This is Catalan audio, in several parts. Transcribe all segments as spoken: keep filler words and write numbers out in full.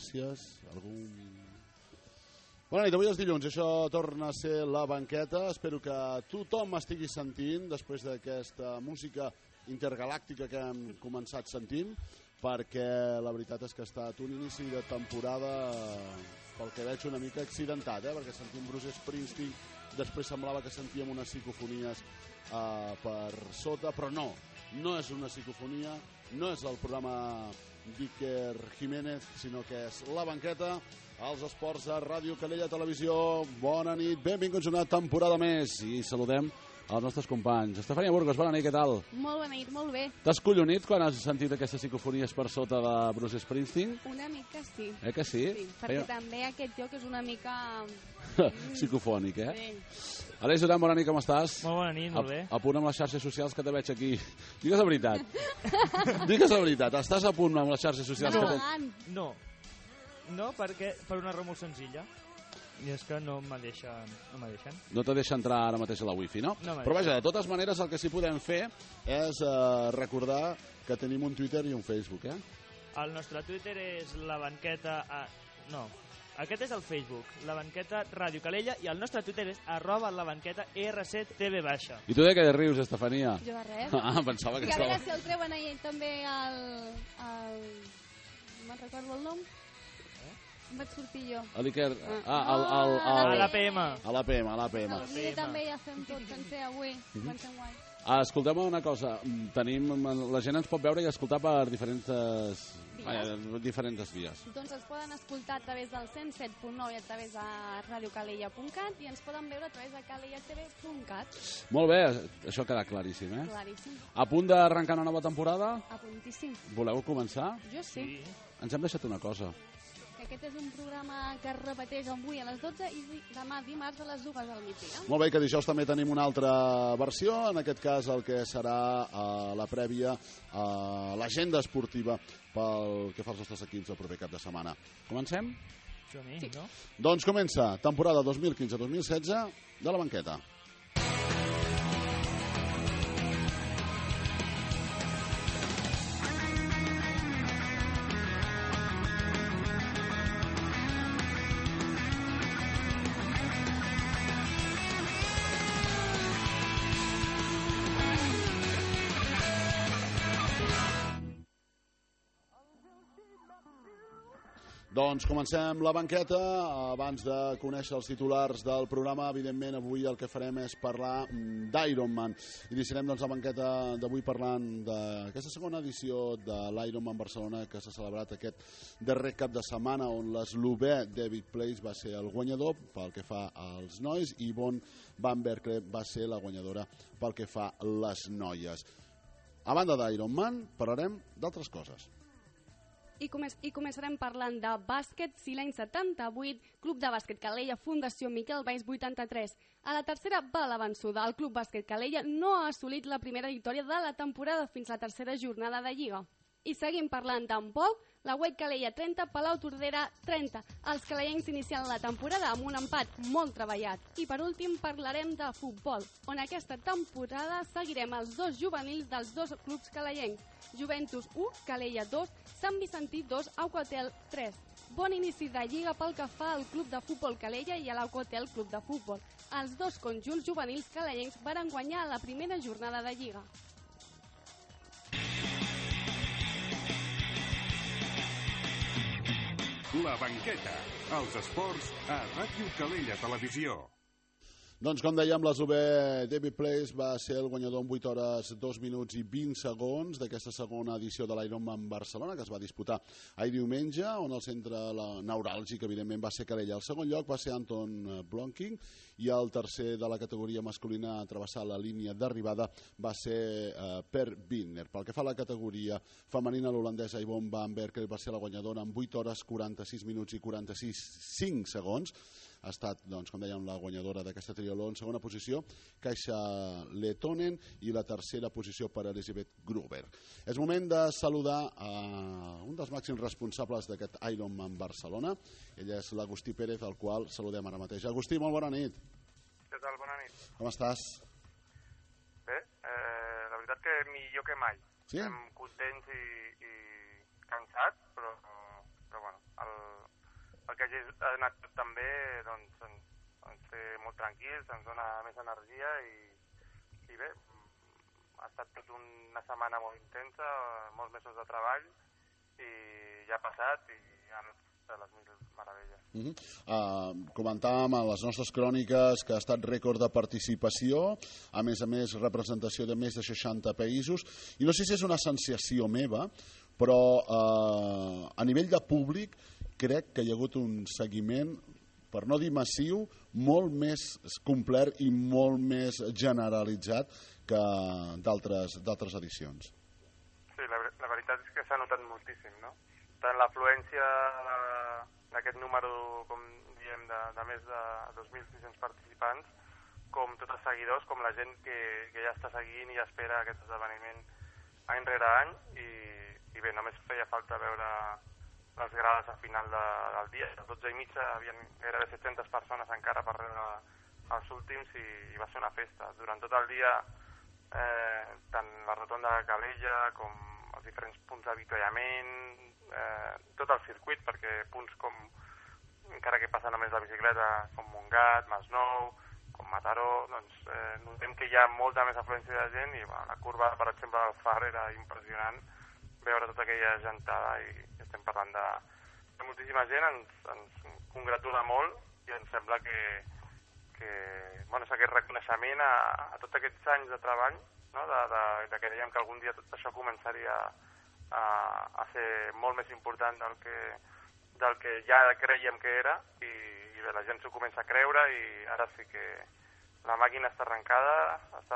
gràcies. Algun... Bona nit, avui és dilluns, això torna a ser La Banqueta. Espero que tothom estigui sentint després d'aquesta música intergalàctica que hem començat sentint, perquè la veritat és que ha estat un inici de temporada, pel que veig, una mica accidentat, eh? Perquè sentim Bruce Springsteen, després semblava que sentíem unes psicofonies uh, per sota, però no, no és una psicofonia, no és el programa d'Iker Jiménez, sinó que és La Banqueta, als esports de Ràdio Calella Televisió. Bona nit, benvinguts a una temporada més i saludem els nostres companys. Estefania Burgos, bona nit, què tal? Molt bona nit, molt bé. T'has collonit quan has sentit aquestes psicofonies per sota de Bruce Springsteen? Una mica sí. Eh que sí? Sí, perquè Feia... també aquest joc és una mica... psicofònic, eh? Sí. Aleix Duran, bona nit, com estàs? Molt bona nit, molt bé. A, a punt amb les xarxes socials que te veig aquí. Digues la veritat. Digues la veritat, estàs a punt amb les xarxes socials? No, que te... no. No, perquè per una raó molt senzilla. I és que no me deixen, no me deixen. No te deixa entrar ara mateix a la wifi, no? No Però vaja, de totes maneres el que sí podem fer és uh, recordar que tenim un Twitter i un Facebook, eh? El nostre Twitter és la banqueta... A... No, aquest és el Facebook, la banqueta Ràdio Calella, i el nostre Twitter és arroba la banqueta R C T V baixa. I tu de què rius, Estefania? Jo de res. Ah, pensava que I a estava... veure si el treuen ahir també al... al... no me'n recordo el nom. Em vaig sortir jo. A l'Iker... Ah, Ah, al... al, A al... l'A P M. A l'A P M, a l'A P M. El Mire també ja fem tot sencer avui. Pensem guai. Ah, escolteu-me una cosa, tenim, la gent ens pot veure i escoltar per diferents, vaja, diferents vies. Doncs ens poden escoltar a través del cent set punt nou i a través de radiocalella punt cat i ens poden veure a través de calella t v punt cat. Molt bé, això queda claríssim, eh? Claríssim. A punt d'arrencar una nova temporada? Apuntíssim. Voleu començar? Jo sí. Sí. Ens hem deixat una cosa. Que aquest és un programa que es repeteix avui a les dotze i demà dimarts a les dues al migdia. Molt bé, que dijous també tenim una altra versió, en aquest cas el que serà uh, la prèvia a uh, l'agenda esportiva pel que fa als nostres equips el proper cap de setmana. Comencem? Som-hi, Sí. no? Doncs comença temporada dos mil quinze dos mil setze de La Banqueta. Doncs comencem La Banqueta. Abans de conèixer els titulars del programa, evidentment avui el que farem és parlar d'Ironman. Iniciarem doncs, la banqueta d'avui parlant d'aquesta segona edició de l'Ironman Barcelona que s'ha celebrat aquest darrer cap de setmana, on l'eslovè David Place va ser el guanyador pel que fa als nois i Yvonne van Berkel va ser la guanyadora pel que fa a les noies. A banda d'Ironman parlarem d'altres coses. I, començ I començarem parlant de bàsquet, si l'any setanta-vuit, Club de Bàsquet Calella, Fundació Miquel Valls vuitanta-tres. A la tercera va la vençuda. El Club Bàsquet Calella no ha assolit la primera victòria de la temporada fins a la tercera jornada de Lliga. I seguim parlant d'handbol, la White Calella trenta, Palau Tordera trenta. Els calellencs inicien la temporada amb un empat molt treballat. I per últim parlarem de futbol, on aquesta temporada seguirem els dos juvenils dels dos clubs calellencs. Juventus u, Calella dos, Sant Vicentí dos, Aucotel tres. Bon inici de Lliga pel que fa al Club de Futbol Calella i a l'Aucotel Club de Futbol. Els dos conjunts juvenils calellencs varen guanyar la primera jornada de Lliga. La Banqueta, els esports a Ràdio Calella Televisió. Doncs com dèiem, l'eslovè David Place va ser el guanyador en vuit hores, dos minuts i vint segons d'aquesta segona edició de l'Ironman Barcelona, que es va disputar ahir diumenge, on el centre neuràlgic, evidentment, va ser Calella. El segon lloc va ser Anton Blonking i el tercer de la categoria masculina a travessar la línia d'arribada va ser eh, Per Binder. Pel que fa a la categoria femenina, l'holandesa Yvonne van Berkel va ser la guanyadora en vuit hores, quaranta-sis minuts i quaranta-sis cinc segons. Ha estat, doncs, com dèiem, la guanyadora d'aquesta triatló en segona posició, Kaisa Letonen, i la tercera posició per Elisabeth Gruber. És moment de saludar a un dels màxims responsables d'aquest Ironman Barcelona. Ell és l'Agustí Pérez, al qual saludem ara mateix. Agustí, molt bona nit. Què tal? Bona nit. Com estàs? Bé, eh, la veritat que millor que mai. Sí? Estem contents i, i cansats, però, però bueno, el, hagi anat tot tan bé, doncs ens, ens té molt tranquils, ens dona més energia i, i bé, ha estat tot una setmana molt intensa, molts mesos de treball i ja ha passat i ja ha anat de les mil meravelles. Uh -huh. uh, comentàvem a les nostres cròniques que ha estat rècord de participació, a més a més representació de més de seixanta països, i no sé si és una sensació meva, però uh, a nivell de públic crec que hi ha hagut un seguiment, per no dir massiu, molt més complet i molt més generalitzat que d'altres edicions. Sí, la, la veritat és que s'ha notat moltíssim, no? Tant l'afluència d'aquest número, com diem, de, de més de dos mil sis-cents participants, com tots els seguidors, com la gent que, que ja està seguint i espera aquest esdeveniment any rere any, i, i bé, només feia falta veure les grades al final de, del dia. A dotze i mitja havien gairebé set-centes persones encara per rebre els últims i, i va ser una festa. Durant tot el dia, eh, tant la rotonda de Calella com els diferents punts d'avituallament, eh, tot el circuit, perquè punts com, encara que passa només la bicicleta, com Montgat, Masnou, com Mataró, doncs eh, notem que hi ha molta més afluència de gent i bueno, la curva, per exemple, del Far era impressionant veure tota aquella gentada i estem parlant de, de moltíssima gent, ens, ens congratula molt i ens sembla que, que bueno, és aquest reconeixement a, a tots aquests anys de treball, no? de, de, de que dèiem que algun dia tot això començaria a, a ser molt més important del que, del que ja creiem que era i, i bé, la gent s'ho comença a creure i ara sí que la màquina està arrencada, està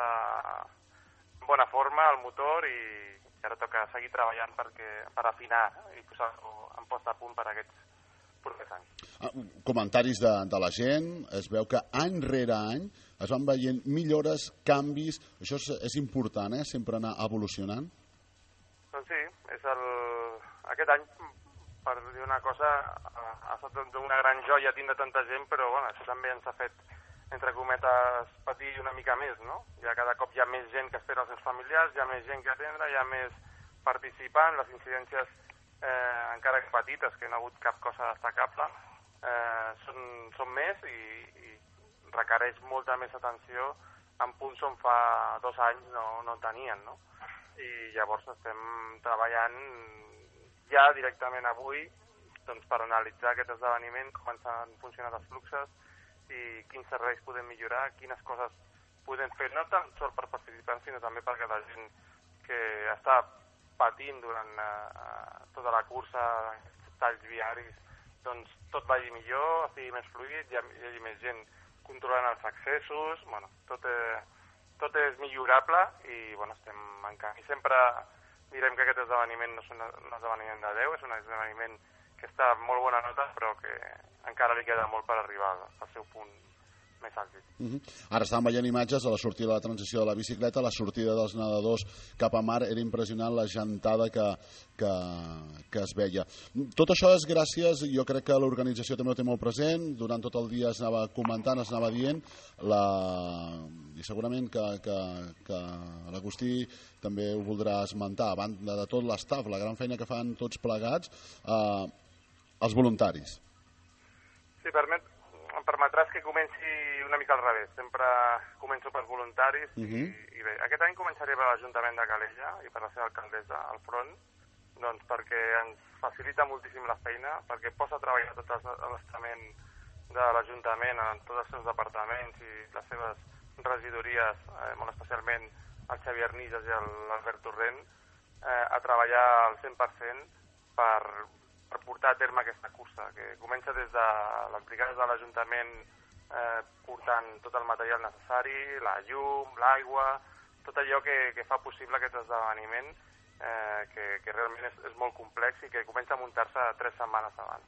en bona forma el motor i ara toca seguir treballant perquè, per afinar i posar-ho en posta a punt per aquests propers anys. Ah, comentaris de, de la gent, es veu que any rere any es van veient millores, canvis, això és, és important, eh? Sempre anar evolucionant. Doncs sí, és el... aquest any, per dir una cosa, ha estat una gran joia tindre tanta gent, però bueno, això també ens ha fet, entre cometes, patir una mica més, no? Ja cada cop hi ha més gent que espera els seus familiars, hi ha més gent que atendre, hi ha més participant, les incidències, eh, encara que petites, que no ha hagut cap cosa destacable, eh, són, són més i, i requereix molta més atenció en punts on fa dos anys no, no en tenien, no? I llavors estem treballant ja directament avui doncs, per analitzar aquest esdeveniment, com ens han funcionat els fluxes i quins serveis podem millorar, quines coses podem fer, no tant sols per participants, sinó també perquè la gent que està patint durant eh, tota la cursa, aquests talls viaris, doncs tot vagi millor, estigui més fluid, hi, hi hagi més gent controlant els accessos, bueno, tot, eh, tot és millorable i bueno, estem en canvi. Sempre direm que aquest esdeveniment no és un, un esdeveniment de Déu, és un esdeveniment que està a molt bona nota, però que encara li queda molt per arribar al seu punt més àlgid. Uh-huh. Ara estàvem veient imatges de la sortida de la transició de la bicicleta, la sortida dels nedadors cap a mar, era impressionant la gentada que, que, que es veia. Tot això és gràcies, jo crec que l'organització també ho té molt present, durant tot el dia es anava comentant, es anava dient, la... i segurament que, que, que l'Agustí també ho voldrà esmentar, a banda de tot l'estaf, la gran feina que fan tots plegats, eh, els voluntaris. Sí, permet, em permetràs que comenci una mica al revés. Sempre començo pels voluntaris uh -huh. i, i bé, aquest any començaré per l'Ajuntament de Calella i per la seva alcaldessa al front, doncs perquè ens facilita moltíssim la feina, perquè posa a treballar tot l'estament de l'Ajuntament en tots els seus departaments i les seves regidories, eh, molt especialment el Xavier Nijas i l'Albert Torrent, eh, a treballar al cent per cent per, per portar a terme aquesta cursa, que comença des de les brigades de l'Ajuntament eh, portant tot el material necessari, la llum, l'aigua, tot allò que, que fa possible aquest esdeveniment, eh, que, que realment és, és molt complex i que comença a muntar-se tres setmanes abans.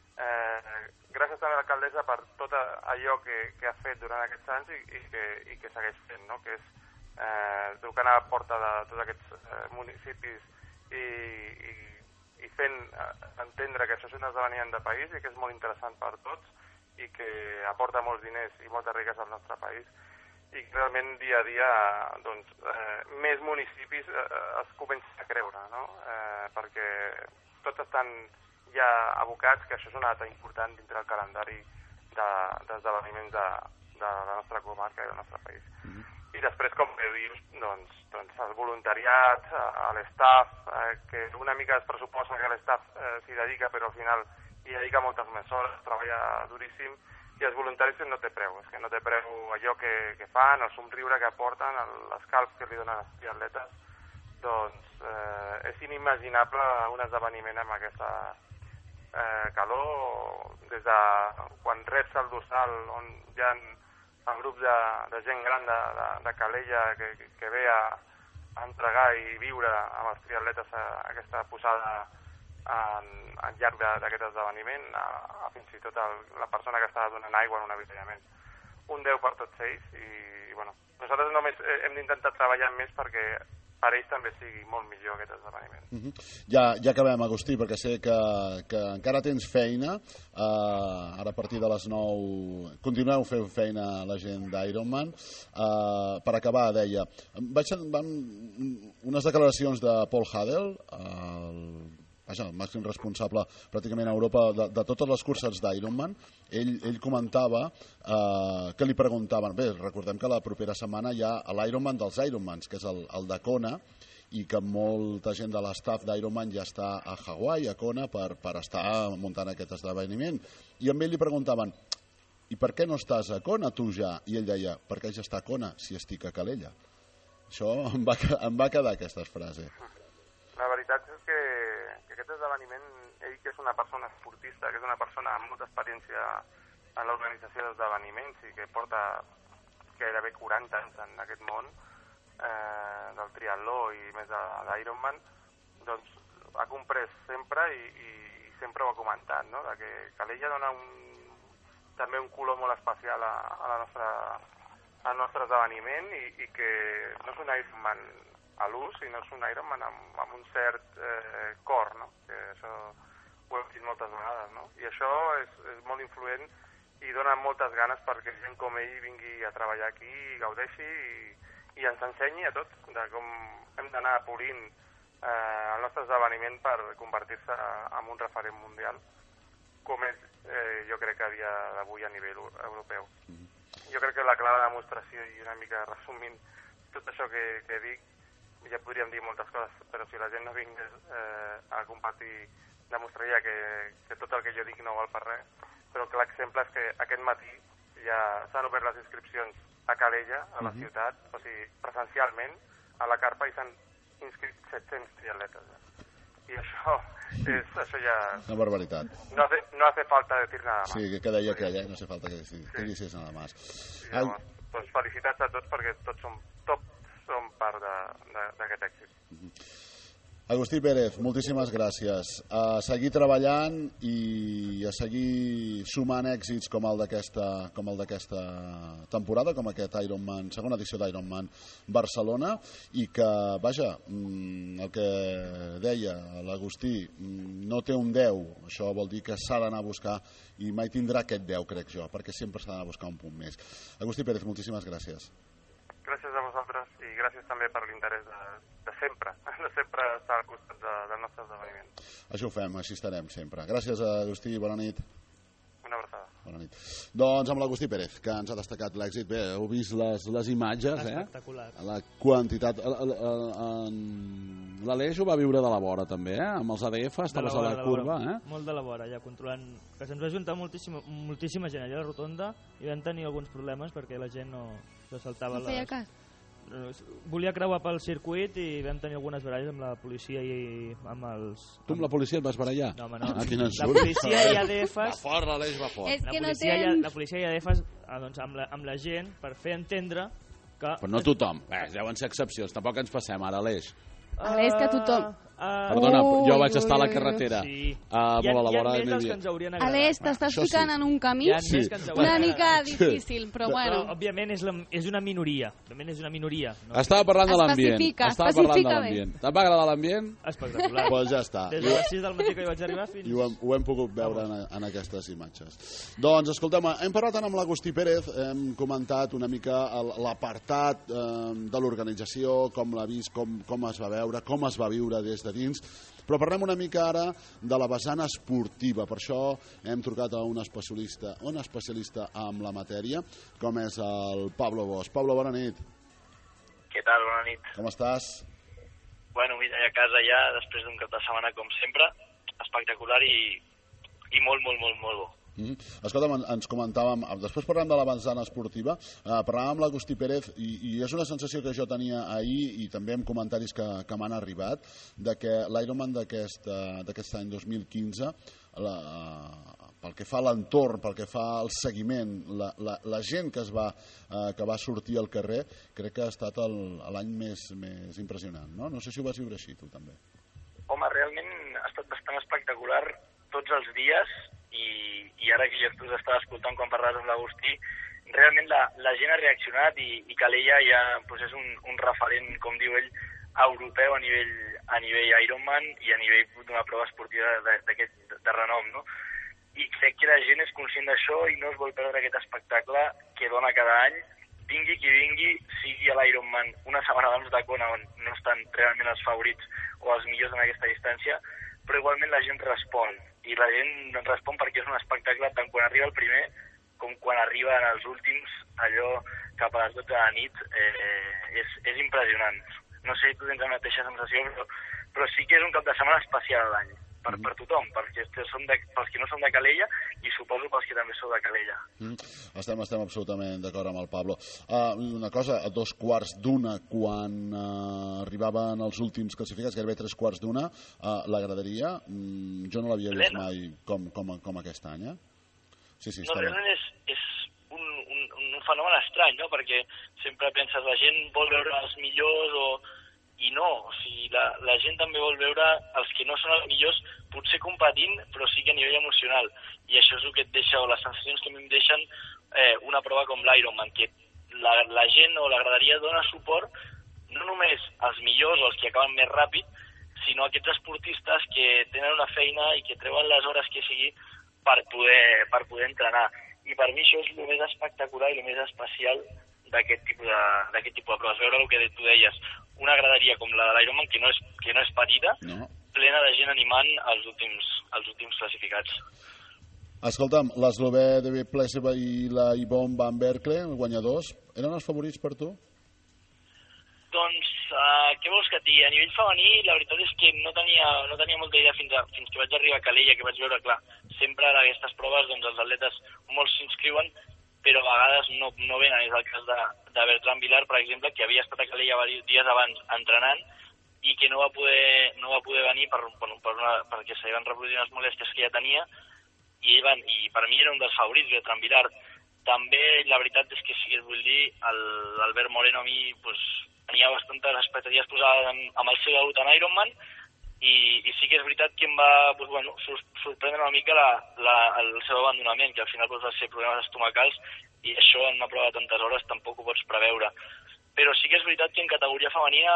Eh, gràcies també a l'alcaldessa per tot allò que, que ha fet durant aquests anys i, i, que, i que segueix fent, no? Que és eh, trucant a la porta de tots aquests eh, municipis i, i, i fent eh, entendre que això és un esdeveniment de país i que és molt interessant per tots i que aporta molts diners i molta riquesa al nostre país i que realment dia a dia doncs, eh, més municipis eh, es comencen a creure, no? Eh, perquè tots estan ja abocats que això és una data important dintre del calendari d'esdeveniments de, de la nostra comarca i del nostre país. Mm-hmm. I després, com bé dius, doncs, doncs el voluntariat, l'estaf, eh, que una mica es pressuposa que l'estaf eh, s'hi dedica, però al final hi dedica moltes més hores, treballa duríssim, i els voluntaris no té preu, és que no té preu allò que, que fan, el somriure que aporten, l'escalf que li donen els triatletes, doncs eh, és inimaginable un esdeveniment amb aquesta eh, calor, des de quan reps el dorsal, on hi ha el grup de, de gent gran de, de, de Calella que, que ve a, a entregar i viure amb els triatletes a, a aquesta posada en, al llarg d'aquest esdeveniment, a, a fins i tot el, la persona que està donant aigua en un avituallament. Un deu per tots ells i, bueno, nosaltres només hem d'intentar treballar més perquè per ells també sigui molt millor aquest esdeveniment. Uh-huh. Ja, ja acabem, Agustí, perquè sé que, que encara tens feina. Uh, ara a partir de les nou continueu fent feina la gent d'Ironman. Uh, per acabar, deia, vaig van unes declaracions de Paul Hadel, el Vaja, el màxim responsable pràcticament a Europa de, de totes les curses d'Ironman. Ell, ell comentava eh, que li preguntaven, bé, recordem que la propera setmana hi ha l'Ironman dels Ironmans, que és el, el de Kona, i que molta gent de l'estaf d'Ironman ja està a Hawaii, a Kona, per, per estar muntant aquest esdeveniment. I amb ell li preguntaven, i per què no estàs a Kona tu ja? I ell deia, per què ja està a Kona si estic a Calella? Això em va, em va quedar aquesta frase. La veritat és que, que aquest esdeveniment, ell que és una persona esportista, que és una persona amb molta experiència en l'organització d'esdeveniments i que porta gairebé quaranta anys en aquest món eh, del triatló i més d'Ironman, doncs ha comprès sempre i, i, i sempre ho ha comentat, no? De que Calella dona un, també un color molt especial a, a la nostra, al nostre esdeveniment i, i que no és un Ironman a l'ús, i no és un Ironman amb, amb un cert eh, cor, no? Que això ho hem dit moltes vegades, no? I això és, és molt influent i dona moltes ganes perquè gent com ell vingui a treballar aquí, gaudeixi i, i ens ensenyi a tots de com hem d'anar polint eh, el nostre esdeveniment per convertir-se en un referent mundial, com és, eh, jo crec que a dia d'avui a nivell europeu. Jo crec que la clara demostració, i una mica resumint tot això que, que dic, ja podríem dir moltes coses, però si la gent no vingués eh, a compartir, demostraria que, que tot el que jo dic no val per res. Però que l'exemple és que aquest matí ja s'han obert les inscripcions a Calella, a la uh-huh. ciutat, o sigui, presencialment, a la carpa, i s'han inscrit set-cents triatletes. Ja. I això, és, això ja... Una barbaritat. No hace, no hace falta decir nada más. Sí, que deia aquella, no hace falta que, sí. que dices nada más. Sí, home, doncs felicitats a tots perquè tots som top, som part d'aquest èxit. Uh-huh. Agustí Pérez, moltíssimes gràcies. A seguir treballant i a seguir sumant èxits com el d'aquesta com el d'aquesta temporada, com aquest Ironman, segona edició d'Ironman Barcelona, i que, vaja, el que deia l'Agustí, no té un deu, això vol dir que s'ha d'anar a buscar i mai tindrà aquest deu, crec jo, perquè sempre s'ha d'anar a buscar un punt més. Agustí Pérez, moltíssimes gràcies. Gràcies a vosaltres i gràcies també per l'interès de, de sempre, de sempre estar al costat de, del nostre esdeveniment. Això ho fem, així estarem sempre. Gràcies, Agustí, bona nit. Una abraçada. Bona nit. Doncs amb l'Agustí Pérez, que ens ha destacat l'èxit. Bé, heu vist les, les imatges, eh? Espectacular. La quantitat... L'Aleix ho va viure de la vora, també, eh? Amb els A D F, estaves a la, la curva, eh? Molt de la vora, ja controlant... Que se'ns va juntar moltíssima, moltíssima gent allà a la rotonda i vam tenir alguns problemes perquè la gent no... Se saltava no feia les... cas. Volia creuar pel circuit i vam tenir algunes baralles amb la policia i amb els... Tu amb la policia et vas barallar? No, home, no. Ah, quin la policia i A D Fs... Va fort, l'Aleix va fort. És la que no policia, tens... i, la policia i A D Fs doncs, amb, la, amb la gent per fer entendre que... Però no tothom. Eh, deuen ser excepcions. Tampoc ens passem ara, Aleix. Aleix, que tothom... Uh, Perdona, ui, jo vaig estar a la ui, carretera. Sí. Uh, hi ha, molt a la vora. Hi ha més dels que ens haurien agradat. Aleix, t'estàs Això ficant sí. en un camí Hi ha Sí. més que ens haurien una mica agradat. difícil, però bueno. Però, òbviament, és, la, és una minoria. Òbviament és una minoria. No? Estava parlant de l'ambient. Especifica, Estava parlant de especifica bé. l'ambient. Te'n va agradar l'ambient? Espectacular. Doncs pues ja està. Des de les sis del matí que hi vaig arribar fins... I ho hem, ho hem pogut veure en, en aquestes imatges. Doncs, escolteu, hem parlat tant amb l'Agustí Pérez, hem comentat una mica l'apartat eh, de l'organització, com l'ha vist, com, com es va veure, com es va viure des ciutadins. Però parlem una mica ara de la vessant esportiva. Per això hem trucat a un especialista, un especialista en la matèria, com és el Pablo Bosch. Pablo, bona nit. Què tal? Bona nit. Com estàs? Bueno, mira, a casa ja, després d'un cap de setmana, com sempre, espectacular i, i molt, molt, molt, molt bo. Mm. Escolta'm, ens comentàvem, després parlem de la vessant esportiva, eh, parlàvem amb l'Agustí Pérez i, i és una sensació que jo tenia ahir i també amb comentaris que, que m'han arribat, de que l'Ironman d'aquest any dos mil quinze, la, pel que fa a l'entorn, pel que fa al seguiment, la, la, la gent que, es va, eh, que va sortir al carrer, crec que ha estat l'any més, més impressionant, no? No sé si ho vas viure així, tu també. Home, realment ha estat bastant espectacular tots els dies i, i ara que jo us estava escoltant quan parlaves amb l'Agustí, realment la, la gent ha reaccionat i, i Calella ja pues, és un, un referent, com diu ell, europeu a nivell, a nivell Ironman i a nivell d'una prova esportiva d'aquest de, de renom, no? I crec que la gent és conscient d'això i no es vol perdre aquest espectacle que dona cada any, vingui qui vingui, sigui a l'Ironman una setmana abans de Kona on no estan realment els favorits o els millors en aquesta distància, però igualment la gent respon. I la gent respon perquè és un espectacle tant quan arriba el primer com quan arriba en els últims, allò cap a les dotze de la nit, eh, és, és impressionant. No sé si tu tens la mateixa sensació, però, però sí que és un cap de setmana especial a l'any, per, per tothom, perquè som de, pels que no som de Calella i suposo pels que també sou de Calella. Mm. Estem, estem absolutament d'acord amb el Pablo. Uh, una cosa, a dos quarts d'una, quan uh, arribaven els últims classificats, gairebé tres quarts d'una, uh, la graderia, mm, jo no l'havia vist mai com, com, com aquest any, eh? Sí, sí, no, està realment és, és un, un, un fenomen estrany, no? Perquè sempre penses la gent vol veure els millors o... i no, o sigui, la, la gent també vol veure els que no són els millors, potser competint, però sí que a nivell emocional. I això és el que et deixa, o les sensacions que a mi em deixen eh, una prova com l'Ironman, que la, la gent o la graderia dona suport no només als millors o als que acaben més ràpid, sinó a aquests esportistes que tenen una feina i que treuen les hores que sigui per poder, per poder entrenar. I per mi això és el més espectacular i el més especial d'aquest tipus de, d'aquest tipus de proves. Veure el que tu deies, una graderia com la de l'Ironman, que no és, que no és petita, no. Plena de gent animant els últims, els últims classificats. Escolta'm, l'eslovè David Pleseva i la Yvonne Van Berkle, guanyadors, eren els favorits per tu? Doncs, uh, què vols que et digui? A nivell femení, la veritat és que no tenia, no tenia molta idea fins, a, fins que vaig arribar a Calella, que vaig veure, clar, sempre a aquestes proves doncs, els atletes molts s'inscriuen, però a vegades no, no venen. És el cas de, de Bertran Vilar, per exemple, que havia estat a Calella diversos dies abans entrenant i que no va poder, no va poder venir per, per, per una, perquè se li van reproduir unes molèsties que ja tenia i, ell van, i per mi era un dels favorits, Bertran Vilar. També la veritat és que sí que es vull dir, l'Albert Moreno a mi pues, tenia bastantes expectatives posades amb, amb el seu debut en Ironman i, i sí que és veritat que em va pues, bueno, sorprendre una mica la, la, el seu abandonament, que al final pues, va ser problemes estomacals i això en una prova de tantes hores tampoc ho pots preveure. Però sí que és veritat que en categoria femenina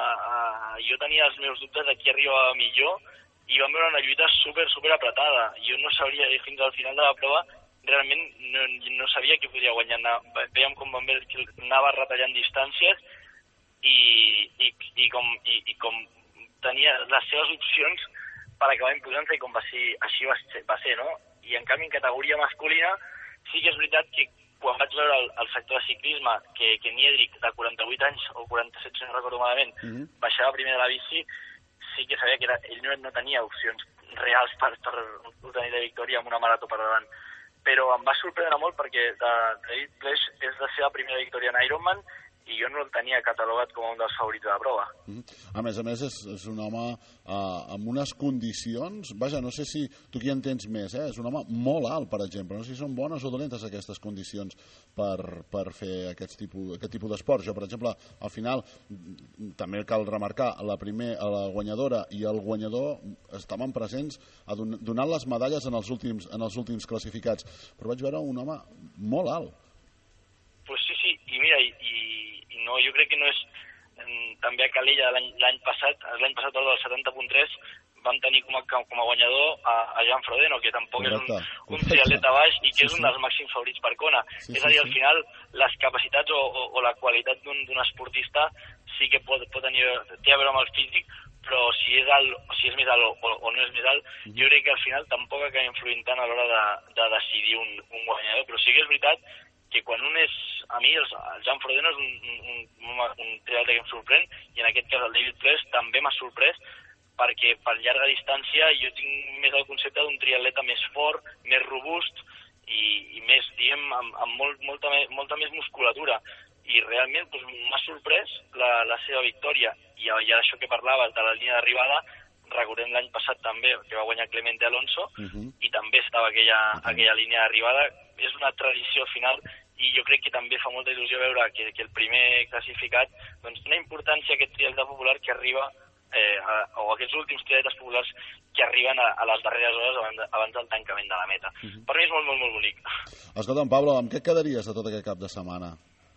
eh, jo tenia els meus dubtes de qui arribava millor i vam veure una lluita super, super apretada. Jo no sabria dir fins al final de la prova, realment no, no sabia qui podia guanyar. Veiem com Van Berkle anava retallant distàncies i, i, i, com, i, i com tenia les seves opcions per acabar imposant-se i com va ser, així va ser, va ser, no? I en canvi en categoria masculina sí que és veritat que quan vaig veure el, el sector de ciclisme que, que Niedric, de quaranta-vuit anys o quaranta-set, si no recordo malament, uh -huh. baixava primer de la bici, sí que sabia que era, ell no, no tenia opcions reals per, per obtenir la victòria amb una marató per davant. Però em va sorprendre molt perquè David Plesh és la seva primera victòria en Ironman i jo no el tenia catalogat com un dels favorits de la prova. Mm. A més a més, és, és un home uh, amb unes condicions... Vaja, no sé si tu qui en tens més, eh? És un home molt alt, per exemple. No sé si són bones o dolentes aquestes condicions per, per fer aquest tipus, aquest tipus d'esports. Jo, per exemple, al final, també cal remarcar, la, primer, la guanyadora i el guanyador estaven presents a don, donant les medalles en els, últims, en els últims classificats. Però vaig veure un home molt alt. Pues sí, sí, i mira, i, i no, jo crec que no és... També a Calella l'any passat, l'any passat el del setanta punt tres, vam tenir com a, com a guanyador a, a Jan Frodeno, que tampoc correcte, és un, un triatleta baix i que sí, és un dels sí. màxims favorits per Kona. Sí, és a dir, sí, al final, les capacitats o, o, o la qualitat d'un esportista sí que pot, pot tenir, té a veure amb el físic, però si és, alt, si és més alt o, o no és més alt, jo crec que al final tampoc acaba influint tant a l'hora de, de decidir un, un guanyador, però sí que és veritat que quan un és... A mi el, el Jan Frodeno és un, un, un, un triatleta que em sorprèn, i en aquest cas el David Ples també m'ha sorprès, perquè per llarga distància jo tinc més el concepte d'un triatleta més fort, més robust i, i més, diguem, amb, amb molt, molta, molta més musculatura. I realment doncs, m'ha sorprès la, la seva victòria. I, i això que parlaves de la línia d'arribada, recordem l'any passat també, que va guanyar Clemente Alonso, uh -huh. i també estava aquella, uh -huh. aquella línia d'arribada. És una tradició final, i jo crec que també fa molta il·lusió veure que, que el primer classificat doncs, dona importància a aquest triatleta popular que arriba, eh, a, o aquests últims triatletes populars que arriben a, a les darreres hores abans, abans del tancament de la meta. Uh -huh. Per mi és molt, molt, molt bonic. Escolta'm, Pablo, amb què et quedaries de tot aquest cap de setmana?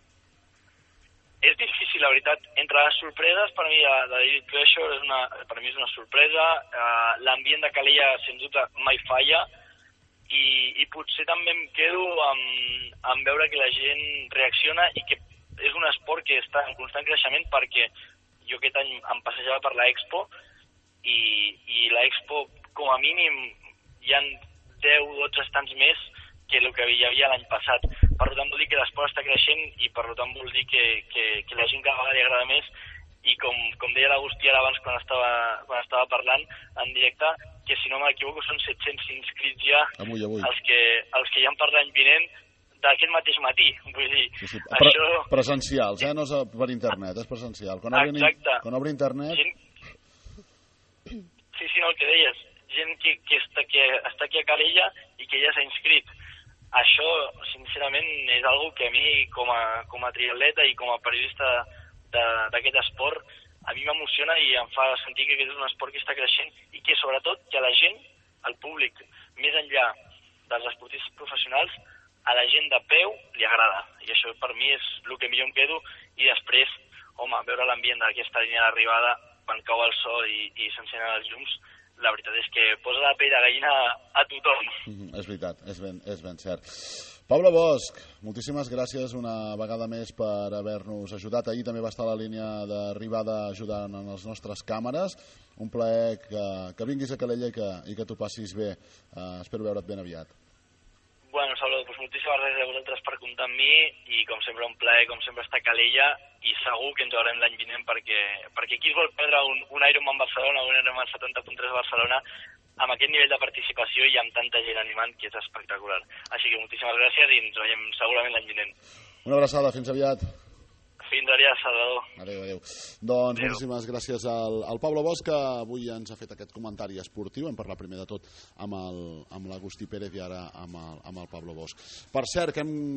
És difícil, la veritat. Entre les sorpreses, per mi, de David Pleasure, és una, per mi és una sorpresa. Uh, L'ambient de Calella, sens dubte, mai falla. I, i potser també em quedo amb, amb veure que la gent reacciona i que és un esport que està en constant creixement, perquè jo aquest any em passejava per l'Expo i, i l'Expo, com a mínim, hi ha deu o dotze estants més que el que hi havia l'any passat. Per tant, vol dir que l'esport està creixent i per tant vol dir que, que, que la gent cada vegada li agrada més, i com, com deia l'Agustí ara abans quan estava, quan estava parlant en directe, que si no m'equivoco són set-cents inscrits ja amunt, amunt. Els, que, els que hi ha per l'any vinent d'aquest mateix matí. Vull dir, sí, sí. Pre això... Presencials, eh? No és per internet, és presencial. Quan obri, quan obri internet... Gent... Sí, sí, no, el que deies. Gent que, que, està, que està aquí a Calella i que ja s'ha inscrit. Això, sincerament, és algo que a mi, com a, com a triatleta i com a periodista d'aquest esport, a mi m'emociona i em fa sentir que aquest és un esport que està creixent i que, sobretot, que a la gent, al públic, més enllà dels esportistes professionals, a la gent de peu li agrada. I això per mi és el que millor em quedo. I després, home, veure l'ambient d'aquesta línia d'arribada quan cau el sol i, i s'encenen els llums, la veritat és que posa la pell de gallina a tothom. Mm, és veritat, és ben, és ben cert. Pablo Bosch, moltíssimes gràcies una vegada més per haver-nos ajudat. Ahir també va estar a la línia d'arribada ajudant en les nostres càmeres. Un plaer que, que vinguis a Calella i que, i que t'ho passis bé. Uh, espero veure't ben aviat. Bueno, Salvador, doncs moltíssimes gràcies a vosaltres per comptar amb mi i com sempre un plaer, com sempre estar a Calella, i segur que ens veurem l'any vinent perquè, perquè qui es vol perdre un, un Ironman Barcelona, un Ironman setanta punt tres a Barcelona, amb aquest nivell de participació i amb tanta gent animant, que és espectacular. Així que moltíssimes gràcies i ens veiem segurament l'any vinent. Una abraçada, fins aviat. Fins aviat, Salvador. Adéu, adéu. Doncs adéu. Moltíssimes gràcies al, al Pablo Bosch, que avui ens ha fet aquest comentari esportiu. Hem parlat primer de tot amb l'Agustí Pérez i ara amb el, amb el Pablo Bosch. Per cert, que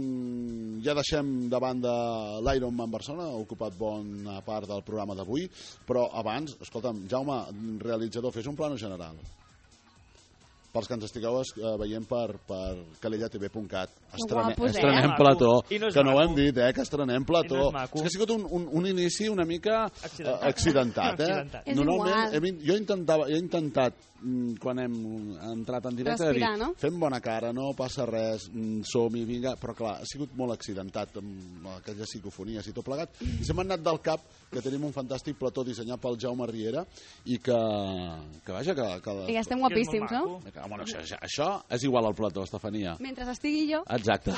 hem, ja deixem de banda l'Ironman Barcelona, ha ocupat bona part del programa d'avui, però abans, escolta'm, Jaume, realitzador, fes un plano general. Pels que ens estigueu veient per, per calella t v punt cat. Estrene, estrenem plató, no que no ho hem dit, eh, que estrenem plató. No és, és que ha sigut un, un, un inici una mica accidentat, accidentat eh? accidentat. Normalment, he, jo, intentava, he intentat, quan hem entrat en directe, respirar, de dir, no? fem bona cara, no passa res, som-hi, vinga, però clar, ha sigut molt accidentat amb aquelles psicofonies i tot plegat, i se m'ha anat del cap que tenim un fantàstic plató dissenyat pel Jaume Riera i que, que vaja, que... que I ja estem guapíssims, no? Bueno, això, això és igual al plató, Estefania. Mentre estigui jo... Exacte.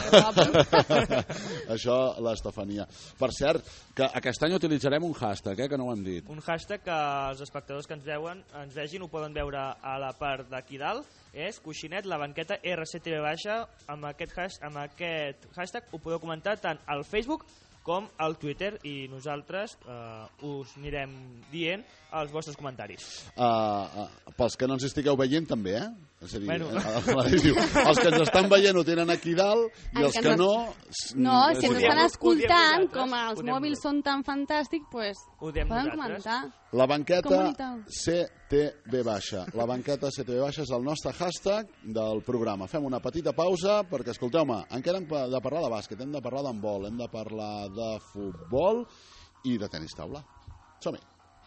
Això, l'Estefania. Per cert, que aquest any utilitzarem un hashtag, eh, que no ho hem dit. Un hashtag que els espectadors que ens veuen, ens vegin, ho poden veure a la part d'aquí dalt, és Coixinet, la banqueta R C T V baixa. Amb aquest, hash, amb aquest hashtag ho podeu comentar tant al Facebook com al Twitter i nosaltres uh, us anirem dient els vostres comentaris. Uh, uh, pels que no ens estigueu veient també, eh? És a dir, bueno. eh, diu, els que ens estan veient ho tenen aquí dalt i els, els que, que no... No, si ens estan escoltant, com els mòbils són tan fantàstics, pues, poden comentar. La banqueta C T V baixa. La banqueta C T V baixa és el nostre hashtag del programa. Fem una petita pausa perquè, escolteu-me, encara hem de parlar de bàsquet, hem de parlar d'handbol, hem de parlar de futbol i de tenis taula. Som-hi.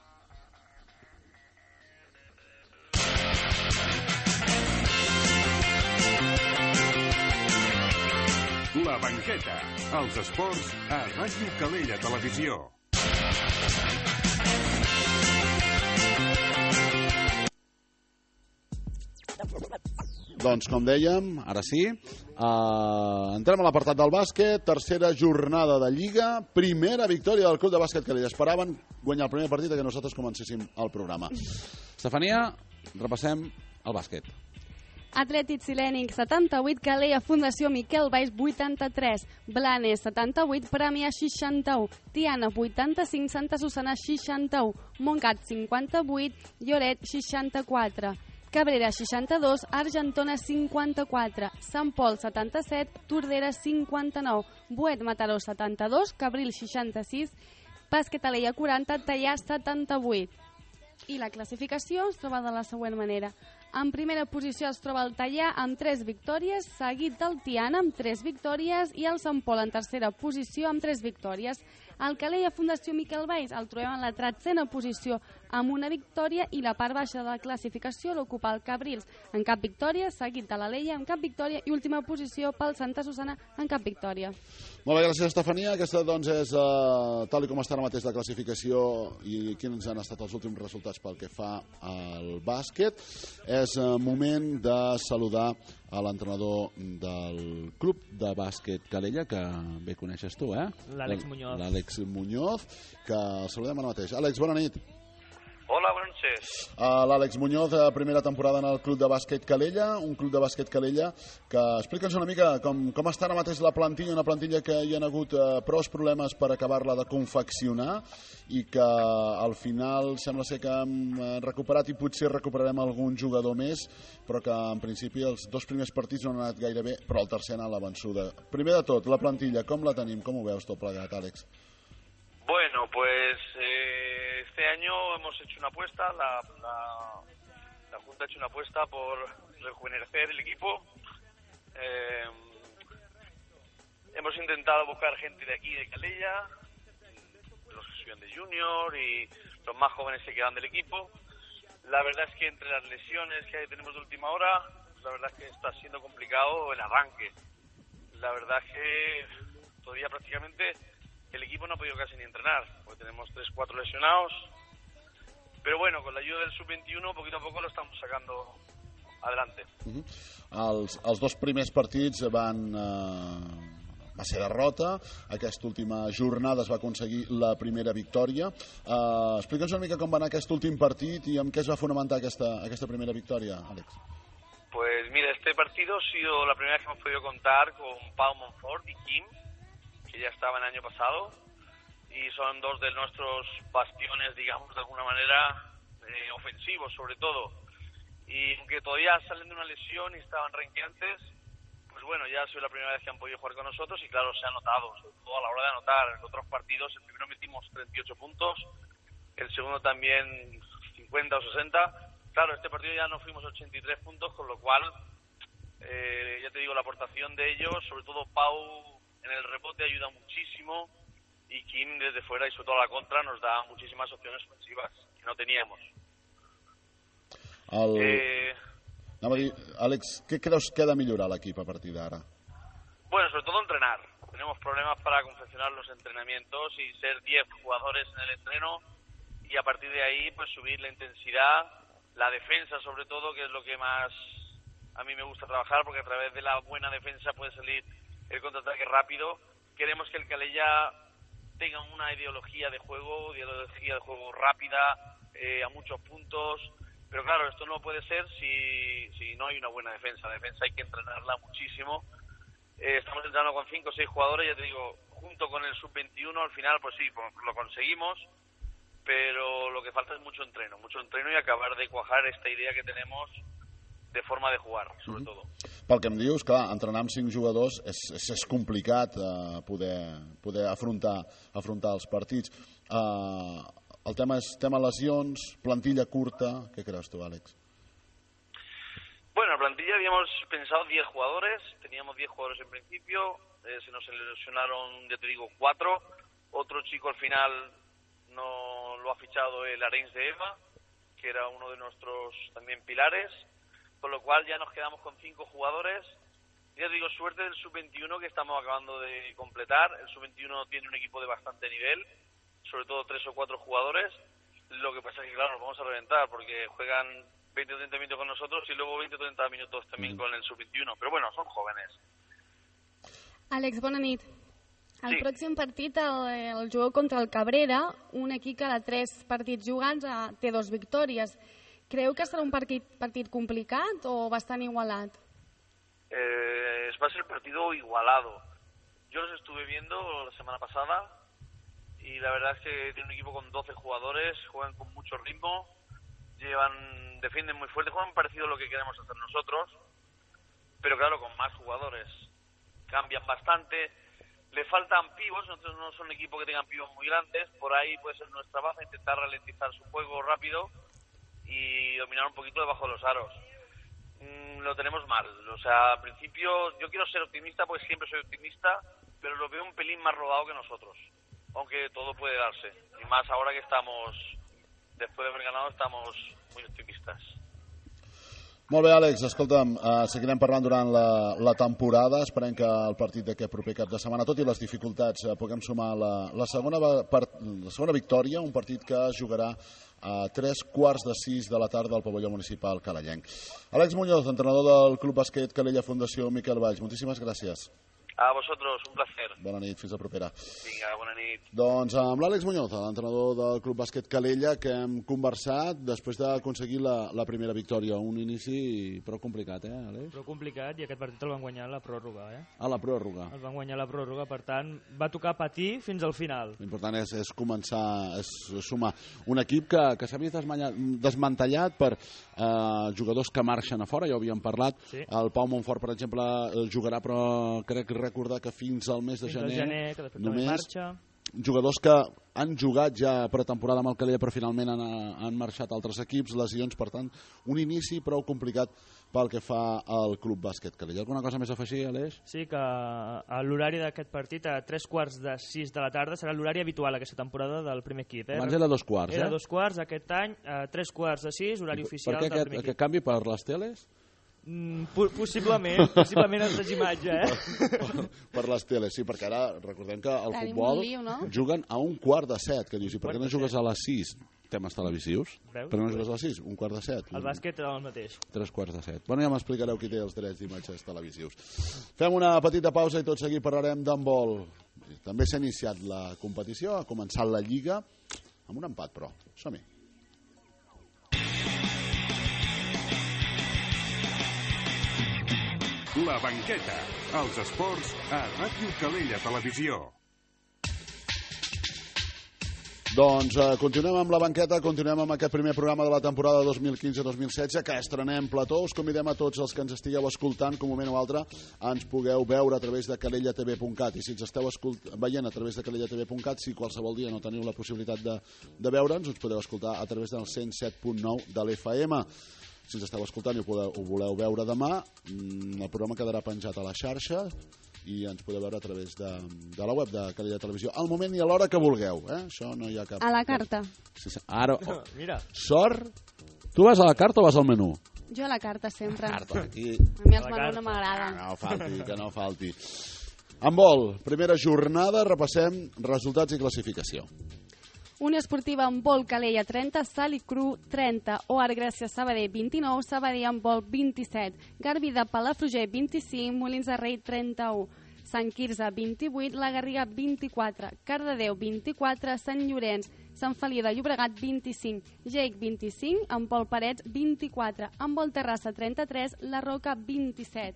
La banqueta, els esports a Ràdio Calella Televisió. Doncs, com dèiem, ara sí, uh, entrem a l'apartat del bàsquet, tercera jornada de Lliga, primera victòria del Club de Bàsquet Calella. Esperaven guanyar el primer partit que nosaltres comencéssim el programa. Estefania, repassem el bàsquet. Atlètic Silènic, setanta-vuit, Calella Fundació Miquel Valls, vuitanta-tres, Blanes, setanta-vuit, Premià, seixanta-u, Tiana, vuitanta-cinc, Santa Susana, seixanta-u, Montgat, cinquanta-vuit, Lloret, seixanta-quatre, Cabrera, seixanta-dos, Argentona, cinquanta-quatre, Sant Pol, setanta-set, Tordera, cinquanta-nou, Boet, Mataró, setanta-dos, Cabril, seixanta-sis, Bàsquet Calella, quaranta, Teià, setanta-vuit. I la classificació es troba de la següent manera. En primera posició es troba el Teià amb tres victòries, seguit del Tiana amb tres victòries i el Sant Pol en tercera posició amb tres victòries. El Calella Fundació Miquel Valls el trobem en la tretzena posició amb una victòria i la part baixa de la classificació l'ocupa el Cabrils en cap victòria, seguit de l'Alella en cap victòria i última posició pel Santa Susana en cap victòria. Molt bé, gràcies, Estefania. Aquesta, doncs, és uh, tal com està ara mateix la classificació i quins han estat els últims resultats pel que fa al bàsquet. És uh, moment de saludar a l'entrenador del Club de Bàsquet Calella, que bé coneixes tu, eh? L'Àlex Muñoz. L'Àlex Muñoz, que el saludem ara mateix. Àlex, bona nit. Hola, buenas noches. Uh, L'Àlex Muñoz, uh, primera temporada en el Club de Bàsquet Calella, un Club de Bàsquet Calella que, explica'ns una mica com, com està ara mateix la plantilla, una plantilla que hi ha hagut uh, prou problemes per acabar-la de confeccionar i que al final sembla ser que hem recuperat i potser recuperarem algun jugador més, però que en principi els dos primers partits no han anat gaire bé, però el tercer ha anat la vençuda. Primer de tot, la plantilla, com la tenim? Com ho veus tot plegat, Àlex? Bueno, pues eh, este año hemos hecho una apuesta, la, la, la Junta ha hecho una apuesta por rejuvenecer el equipo. Eh, hemos intentado buscar gente de aquí, de Calella, los que suben de junior y los más jóvenes que quedan del equipo. La verdad es que entre las lesiones que tenemos de última hora, la verdad es que está siendo complicado el arranque. La verdad es que todavía prácticamente el equipo no ha podido casi ni entrenar, porque tenemos tres cuatro lesionados. Pero bueno, con la ayuda del sub veintiuno, poquito a poco lo estamos sacando adelante. Uh-huh. els, els dos primers partits van... Eh... va ser derrota, aquesta última jornada es va aconseguir la primera victòria. Uh, Explica'ns una mica com va anar aquest últim partit i amb què es va fonamentar aquesta, aquesta primera victòria, Àlex. Pues mira, este partido ha sido la primera vez que hemos podido contar con Pau Monfort y Kim, que ya estaban el año pasado, y son dos de nuestros bastiones, digamos, de alguna manera, eh, ofensivos sobre todo. Y aunque todavía salen de una lesión y estaban renqueantes, pues bueno, ya ha sido la primera vez que han podido jugar con nosotros y claro, se ha notado, sobre todo a la hora de anotar. En otros partidos, el primero metimos treinta y ocho puntos, el segundo también cincuenta o sesenta. Claro, este partido ya nos fuimos ochenta y tres puntos, con lo cual, eh, ya te digo, la aportación de ellos, sobre todo Pau en el rebote ayuda muchísimo y Kim desde fuera y sobre todo a la contra nos da muchísimas opciones ofensivas que no teníamos. El... Eh... Anava a dir, Àlex, què creus que ha de millorar l'equip a partir d'ara? Bueno, sobre todo entrenar. Tenemos problemas para confeccionar los entrenamientos y ser diez jugadores en el entreno y a partir de ahí pues subir la intensidad, la defensa sobre todo, que es lo que más a mí me gusta trabajar, porque a través de la buena defensa puede salir el contraataque rápido. Queremos que el Calella tenga una ideología de juego, ideología de juego rápida, eh, a muchos puntos. Pero claro, esto no puede ser si, si no hay una buena defensa. La defensa hay que entrenarla muchísimo. Eh, estamos entrenando con cinco o seis jugadores, ya te digo, junto con el sub veintiuno, al final pues sí, pues, lo conseguimos, pero lo que falta es mucho entreno, mucho entreno y acabar de cuajar esta idea que tenemos de forma de jugar, sobre mm-hmm. todo. Pel que em dius, clar, entrenar amb cinc jugadors és, és, és complicat eh, poder, poder afrontar, afrontar els partits. Eh, El tema és tema lesions, plantilla curta. ¿Qué crees tú, Àlex? Bueno, la plantilla habíamos pensado diez jugadores, teníamos diez jugadores en principio, eh, se nos lesionaron, ya te digo, cuatro. Otro chico al final no lo ha fichado el Arenys de Eva, que era uno de nuestros también pilares, con lo cual ya nos quedamos con cinco jugadores. Ya te digo, suerte del sub veintiuno que estamos acabando de completar. El sub veintiuno tiene un equipo de bastante nivel, sobre todo tres o cuatro jugadores. Lo que pasa es que, claro, nos vamos a reventar porque juegan veinte o treinta minutos con nosotros y luego veinte o treinta minutos también mm. con el sub veintiuno. Pero bueno, son jóvenes. Àlex, bona nit. El sí. pròxim partit el, el jugueu contra el Cabrera, un equip que de tres partits jugants té dos victòries. Creu que serà un partit, partit complicat o bastant igualat? Eh, va a ser partido igualado. Yo los estuve viendo la semana pasada y la verdad es que tiene un equipo con doce jugadores, juegan con mucho ritmo, llevan, defienden muy fuerte, juegan parecido a lo que queremos hacer nosotros, pero claro, con más jugadores. Cambian bastante, le faltan pivos, nosotros no son un equipo que tengan pivos muy grandes, por ahí puede ser nuestra baza, intentar ralentizar su juego rápido y dominar un poquito debajo de los aros. Mm, lo tenemos mal, o sea, al principio yo quiero ser optimista porque siempre soy optimista, pero lo veo un pelín más rodado que nosotros, aunque todo puede darse, y más ahora que estamos, después de haber ganado, estamos muy optimistas. Molt bé, Àlex, escolta'm, uh, seguirem parlant durant la, la temporada, esperem que el partit d'aquest proper cap de setmana, tot i les dificultats, uh, puguem sumar la, la, segona, per, la segona victòria, un partit que jugarà a tres quarts de sis de la tarda al pavelló municipal calellenc. Àlex Muñoz, entrenador del Club Bàsquet Calella Fundació Miquel Valls, moltíssimes gràcies. A vosotros, un placer. Bona nit, fins la propera. Vinga, bona nit. Doncs amb l'Àlex Muñoz, l'entrenador del Club Bàsquet Calella, que hem conversat després d'aconseguir la, la primera victòria. Un inici prou complicat, eh, Àlex? Prou complicat, i aquest partit el van guanyar a la pròrroga, eh? A la pròrroga. El van guanyar a la pròrroga, per tant, va tocar patir fins al final. L'important és, és començar, és sumar un equip que, que s'ha vist desmantellat per eh, jugadors que marxen a fora, ja ho havíem parlat. Sí. El Pau Montfort, per exemple, jugarà, però crec que recordar que fins al mes de fins gener, gener que només marxa. Jugadors que han jugat ja pretemporada amb el Calella però finalment han, han marxat altres equips, lesions, per tant un inici prou complicat pel que fa al Club Bàsquet Calella. Alguna cosa més a afegir, Aleix? Sí, que l'horari d'aquest partit a tres quarts de sis de la tarda serà l'horari habitual aquesta temporada del primer equip. Eh? Abans era dos quarts, era eh? Era dos quarts, aquest any a tres quarts de sis, horari oficial del aquest, primer equip. Per què aquest canvi per les teles? Mm, possiblement, possiblement els d'imatge, eh? per, per les teles, sí, perquè ara recordem que al Tenim futbol un lío, no? juguen a un quart de set, que dius, i per què no jugues a les sis? Temes televisius. Veus? Per què no jugues a les sis? Un quart de set. El bàsquet era el mateix. Tres quarts de set. Bueno, ja m'explicareu qui té els drets d'imatges televisius. Fem una petita pausa i tot seguit parlarem d'handbol. També s'ha iniciat la competició, ha començat la Lliga, amb un empat, però. Som-hi. La banqueta, els esports a Ràdio Calella Televisió. Doncs eh, continuem amb la banqueta, continuem amb aquest primer programa de la temporada dos mil quinze dos mil setze, que estrenem plató. Us convidem a tots els que ens estigueu escoltant, que un moment o altre ens pugueu veure a través de calella t v punt cat. I si ens esteu veient a través de calella t v punt cat, si qualsevol dia no teniu la possibilitat de, de veure'ns, us podeu escoltar a través del cent set punt nou de l'F M. Si ens esteu escoltant i ho, podeu, ho voleu veure demà, el programa quedarà penjat a la xarxa i ens podeu veure a través de, de la web de Calella Televisió al moment i a l'hora que vulgueu, eh? Això no hi ha cap... A la carta. Sí, sí. Ara, oh. Mira. Sort, tu vas a la carta o vas al menú? Jo a la carta sempre. Carta, aquí... A mi els menús no m'agraden. Que no falti, que no falti. Handbol, primera jornada, repassem resultats i classificació. Unió Esportiva Handbol Calella trenta, Sal i Cru trenta, O Art Gràcia Sabadell vint-i-nou, Sabadell Handbol vint-i-set, Garbi de Palafrugell vint-i-cinc, Molins de Rei trenta-u, Sant Quirze vint-i-vuit, La Garriga vint-i-quatre, Cardedeu vint-i-quatre, Sant Llorenç, Sant Feliu de Llobregat vint-i-cinc, Geic vint-i-cinc, Handbol Parets vint-i-quatre, Handbol Terrassa trenta-tres, La Roca vint-i-set.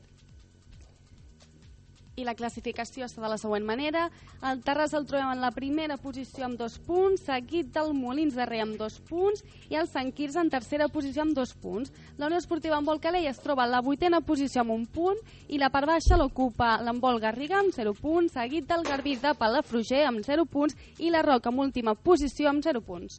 I la classificació està de la següent manera. El Terrassa el trobem en la primera posició amb dos punts, seguit del Molins de Rei amb dos punts i el Sant Quirze en tercera posició amb dos punts. La Unió Esportiva Handbol Calella es troba en la vuitena posició amb un punt i la part baixa l'ocupa l'Handbol Garriga amb zero punts, seguit del Garbí de Palafrugell amb zero punts i la Roca amb última posició amb zero punts.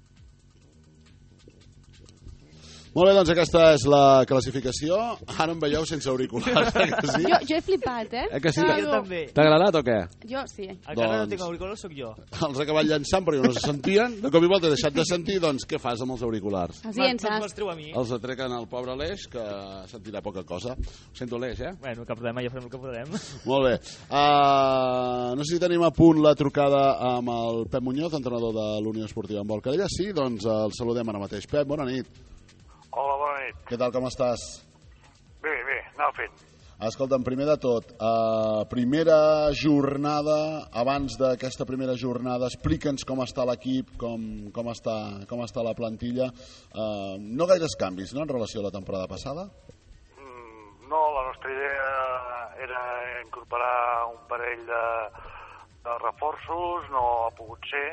Molt bé, doncs aquesta és la classificació. Ara em veieu sense auriculars, eh, que sí? Jo, jo he flipat, eh? Eh que sí? Jo també. T'ha agradat o què? Jo sí. El que ara no Doncs- tinc auriculars sóc jo. Els he acabat llançant perquè no se sentien. De cop i volta he deixat de sentir, doncs què fas amb els auriculars? Els Me'ls llences. me'ls treu a mi. Els atrequen al pobre Aleix, que sentirà poca cosa. Ho sento, Aleix, eh? Bueno, cap problema, ja farem el que podrem. Molt bé. Uh, no sé si tenim a punt la trucada amb el Pep Muñoz, entrenador de l'Unió Esportiva Handbol Calella. Sí, doncs el saludem ara mateix. Pep, bona nit. Hola, bona nit. Què tal, com estàs? Bé, bé, anava fent. Escolta'm, primer de tot, uh, primera jornada, abans d'aquesta primera jornada, explica'ns com està l'equip, com, com, està, com està la plantilla. Uh, no gaires canvis, no?, en relació a la temporada passada? Mm, no, la nostra idea era incorporar un parell de, de reforços, no ha pogut ser,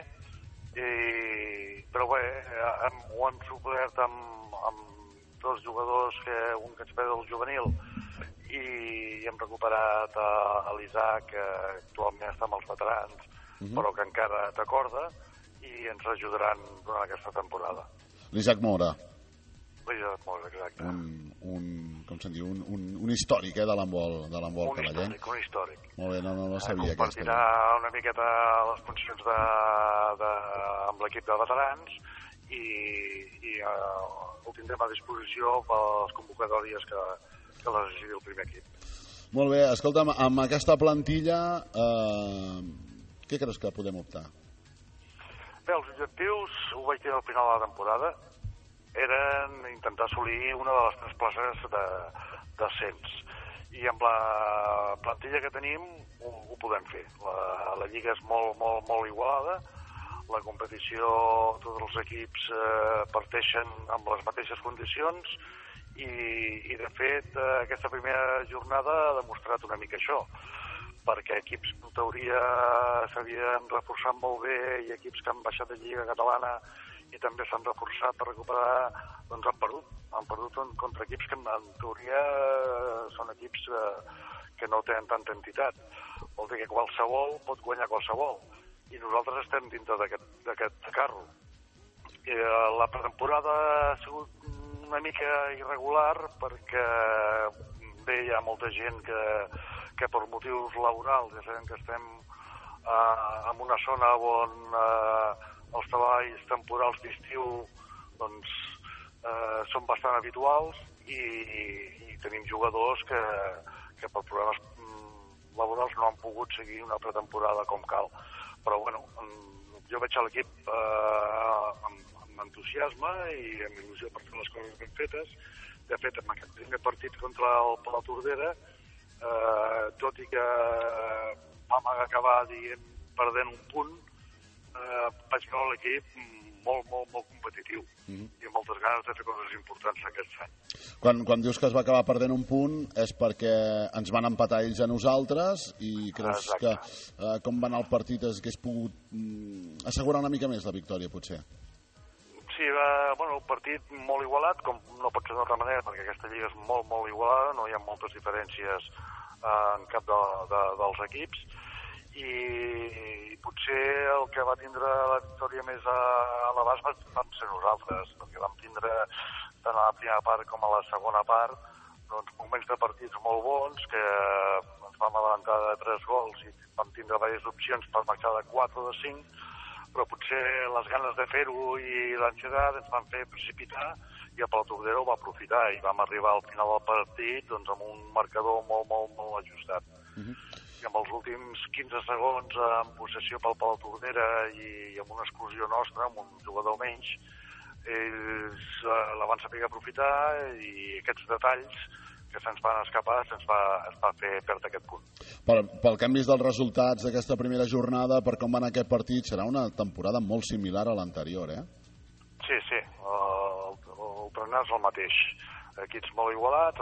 i, però bé, hem, ho hem suplert amb, amb dos jugadors, que un que ens ve del juvenil, i hem recuperat a, a l'Isaac, que actualment està amb els veterans, uh-huh. però que encara t'acorda, i ens ajudaran durant aquesta temporada. L'Isaac Mora. L'Isaac Mora, exacte. Un, un, com se'n diu, un, un, un històric, eh, de l'handbol cavallenc. Un històric, un històric. Molt bé, no, no, no sabia aquesta. Compartirà una miqueta les funcions de, de, amb l'equip de veterans, i, i uh, ho tindrem a disposició per les convocatòries que, que les necessiti el primer equip. Molt bé, escolta'm, amb aquesta plantilla, eh, què creus que podem optar? Bé, els objectius, ho vaig dir al final de la temporada, eren intentar assolir una de les tres places de, d'ascens. I amb la plantilla que tenim ho, ho podem fer. La, la lliga és molt, molt, molt igualada, la competició, tots els equips eh, parteixen amb les mateixes condicions, i, i de fet eh, aquesta primera jornada ha demostrat una mica això, perquè equips que en teoria s'havien reforçat molt bé i equips que han baixat de Lliga Catalana i també s'han reforçat per recuperar, doncs han perdut. Han perdut contra equips que en teoria són equips eh, que no tenen tanta entitat. Vol dir que qualsevol pot guanyar qualsevol, i nosaltres estem dintre d'aquest carro. I, eh, la pretemporada ha sigut una mica irregular perquè bé, hi ha molta gent que, que per motius laborals, ja sabem que estem eh, en una zona on eh, els treballs temporals d'estiu doncs, eh, són bastant habituals, i, i tenim jugadors que, que per problemes laborals no han pogut seguir una pretemporada com cal. Però bueno, jo veig a l'equip eh, amb amb entusiasme i amb il·lusió per fer les coses ben fetes. De fet, en aquest primer partit contra el Palatordera, eh, tot i que vam acabar dient, perdent un punt, eh, vaig veure l'equip molt, molt, molt competitiu, mm-hmm. i amb moltes ganes de fer coses importants aquest any. Quan, quan dius que es va acabar perdent un punt és perquè ens van empatar ells a nosaltres, i creus Exacte. que eh, com va anar el partit es hagués pogut mm, assegurar una mica més la victòria, potser? Sí, va, bueno, un partit molt igualat, com no pot ser d'una altra manera, perquè aquesta lliga és molt, molt igualada, no hi ha moltes diferències eh, en cap de, de, dels equips, i, i potser el que va tindre la victòria més a, a l'abast vam ser nosaltres, perquè vam tindre tant a la primera part com a la segona part doncs, moments de partits molt bons, que ens vam adelantar de tres gols i vam tindre diverses opcions per marxar de quatre o de cinc, però potser les ganes de fer-ho i l'ansietat ens van fer precipitar, i el Palatordera ho va aprofitar, i vam arribar al final del partit doncs, amb un marcador molt, molt, molt ajustat. Uh-huh. I amb els últims quinze segons en possessió pel Palatordera i, i amb una exclusió nostra, amb un jugador menys, ells eh, la van saber aprofitar, i aquests detalls que se'ns van escapar se'ns va, es va fer perdre aquest punt. Pel, pel canvi dels resultats d'aquesta primera jornada, per com va anar aquest partit, serà una temporada molt similar a l'anterior, eh? Sí, sí, el, el trenar és el mateix. Equips molt igualats,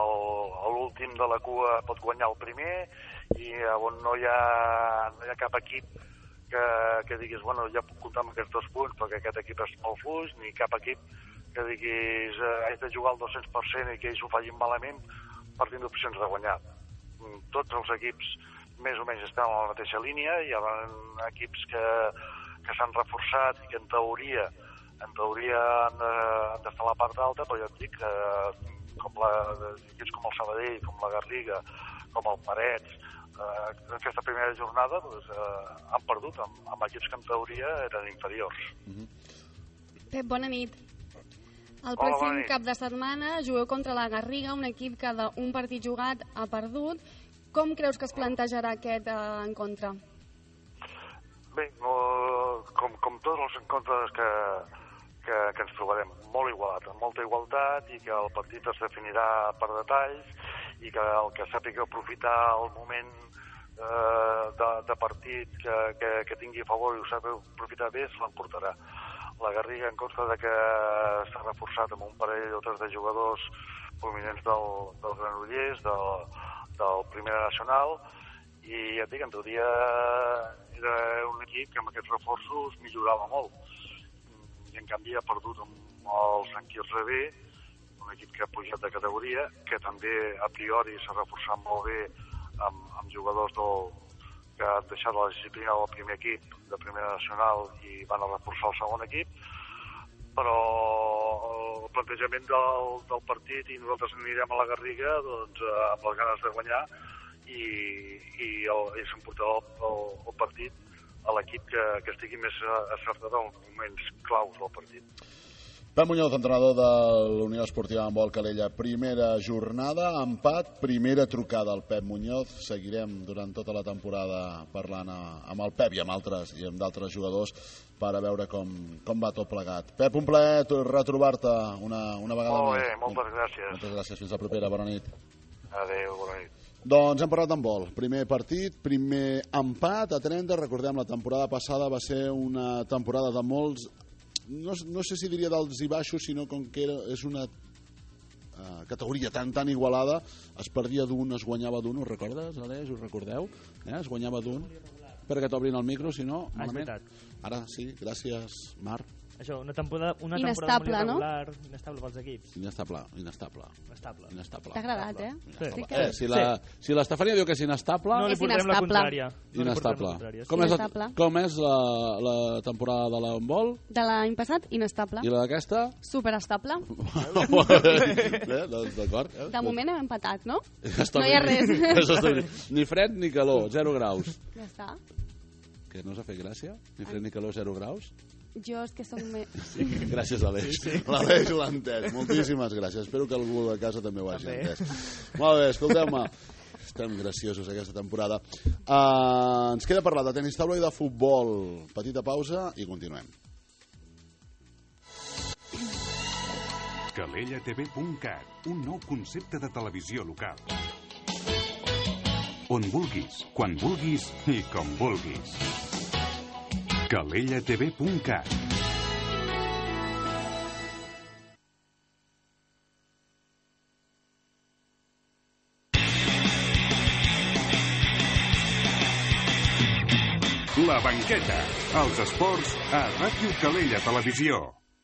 on l'últim de la cua pot guanyar el primer, i on no hi ha, no hi ha cap equip que, que diguis, bueno, ja puc comptar amb aquests dos punts perquè aquest equip és molt fluix, ni cap equip que diguis, eh, haig de jugar al dos-cents per cent i que ells ho facin malament per tindre opcions de guanyar. Tots els equips més o menys estan a la mateixa línia, hi ha equips que, que s'han reforçat i que en teoria en teoria han d'estar a la part alta, però jo et dic que com, la, equips com el Sabadell, com la Garriga, com el Parets, eh, en aquesta primera jornada doncs, eh, han perdut amb, amb equips que en teoria eren inferiors. Mm-hmm. Pep, bona nit. El pròxim Hola, cap de setmana jugueu contra la Garriga, un equip que d'un partit jugat ha perdut. Com creus que es plantejarà aquest eh, encontre? Bé, no, com, com tots els encontres que, que, que ens trobarem molt igualat, amb molta igualtat, i que el partit es definirà per detalls, i que el que sàpiga aprofitar el moment eh, de, de partit que, que, que tingui a favor i ho sàpiga aprofitar bé, se l'emportarà. La Garriga en consta de que s'ha reforçat amb un parell o tres de jugadors prominents del, del Granollers, del, del Primera Nacional, i ja et dic, en teoria era un equip que amb aquests reforços millorava molt, i en canvi ha perdut amb el Sant Quirze B, un equip que ha pujat de categoria, que també a priori s'ha reforçat molt bé amb, amb jugadors del, que han deixat la disciplina del primer equip de Primera Nacional i van a reforçar el segon equip, però el plantejament del, del partit, i nosaltres anirem a la Garriga doncs, amb les ganes de guanyar, i, i, el, i s'emportarà el, el, el partit a l'equip que, que estigui més acertat en els moments claus del partit. Pep Muñoz, entrenador de l'Unió Esportiva Handbol Calella. Primera jornada, empat, primera trucada al Pep Muñoz. Seguirem durant tota la temporada parlant amb el Pep i amb altres i amb d'altres jugadors per a veure com, com va tot plegat. Pep, un plaer retrobar-te una, una vegada Molt bé, més. moltes gràcies. Moltes gràcies, fins la propera, bona nit. Adéu, bona nit. Doncs hem parlat d'handbol. Primer partit, primer empat a trenta. Recordem, la temporada passada va ser una temporada de molts... No, no sé si diria d'alts i baixos, sinó com que era, és una uh, categoria tan tan igualada. Es perdia d'un, es guanyava d'un, ho recordes, Aleix? Us recordeu? Eh? Es guanyava d'un. Espera que t'obrin el micro, si no... Ah, és veritat. Ara sí, gràcies, Marc. Això, una temporada, una inestable, temporada molt no? irregular, inestable pels equips. Inestable, inestable. Inestable. Inestable. T'ha agradat, eh? Inestable. Sí. Eh, si la, si l'Estefania diu que és inestable... No li És portarem la inestable. contrària. No li portarem Inestable. la contrària. Com és, la, Inestable. com és la, la temporada de l'handbol? De l'any passat, inestable. I la d'aquesta? Superestable. eh, doncs d'acord. Eh? De moment hem empatat, no? Està No hi ha bé. res. Això està bé. Ni fred ni calor, zero graus. Ja està. Que no us ha fet gràcia? Ni fred ni calor, zero graus? Jo és que som... Me... Sí. Gràcies, Aleix. Sí, sí. L'Aleix l'ha entès. Moltíssimes gràcies. Espero que algú de casa també ho hagi També. entès. Molt bé, escolteu-me. Estem graciosos aquesta temporada. Uh, ens queda parlar de tenis taula i de futbol. Petita pausa i continuem. calella t v punt cat, un nou concepte de televisió local. On vulguis, quan vulguis i com vulguis. calella t v punt cat. La banqueta, els esports a Ràdio Calella Televisió.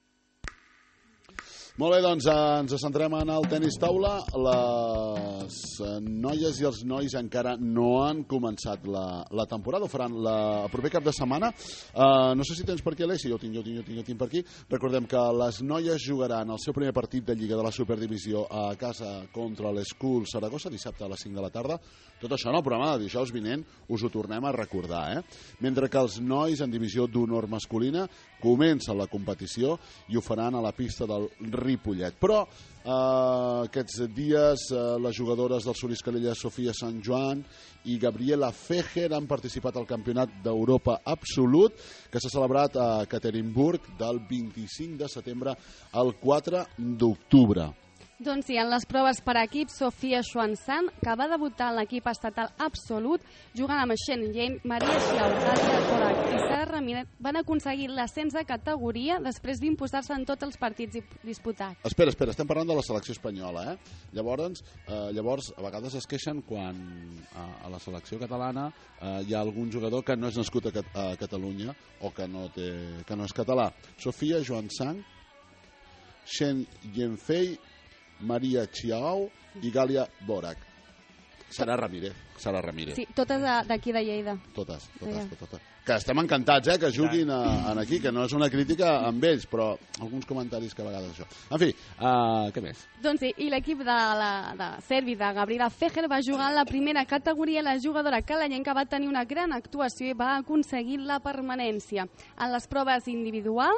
Molt bé, doncs eh, ens centrem en el tenis taula. Les eh, noies i els nois encara no han començat la, la temporada, ho faran la, el proper cap de setmana. Eh, no sé si tens per aquí, Aleix, si jo tinc, jo tinc, jo tinc, jo tinc per aquí. Recordem que les noies jugaran el seu primer partit de Lliga de la Superdivisió a casa contra l'Escul Saragossa, dissabte a les cinc de la tarda. Tot això en el programa de dijous vinent us ho tornem a recordar, eh? Mentre que els nois en divisió d'honor masculina comencen la competició i ho faran a la pista del Ripollet. Però eh, aquests dies eh, les jugadores del Solís Calella, Sofia Sant Joan i Gabriela Fejer han participat al Campionat d'Europa Absolut, que s'ha celebrat a Ekaterinburg del vint-i-cinc de setembre al quatre d'octubre. Doncs sí, en les proves per equips, Sofia Xuanzan, que va debutar en l'equip estatal absolut, jugant amb Shen Yen, Maria Xiao, Galia Korak i Sara Ramírez, van aconseguir l'ascens de categoria després d'imposar-se en tots els partits disputats. Espera, espera, estem parlant de la selecció espanyola, eh? Llavors, eh, llavors a vegades es queixen quan a, a la selecció catalana eh, hi ha algun jugador que no és nascut a, Cat a Catalunya o que no, té, que no és català. Sofia Xuanzan, Shen Yenfei, Maria Xiao i Galia Borak. Sara Ramírez. Sara Ramírez. Sí, totes d'aquí de Lleida. Totes, totes, Lleida. totes, totes. Que estem encantats, eh, que juguin a, a aquí, que no és una crítica amb ells, però alguns comentaris que a vegades això. En fi, uh, què més? Doncs sí, i l'equip de, la, de Servi, de Gabriela Fejer, va jugar en la primera categoria. La jugadora calellenca va tenir una gran actuació i va aconseguir la permanència. En les proves individuals,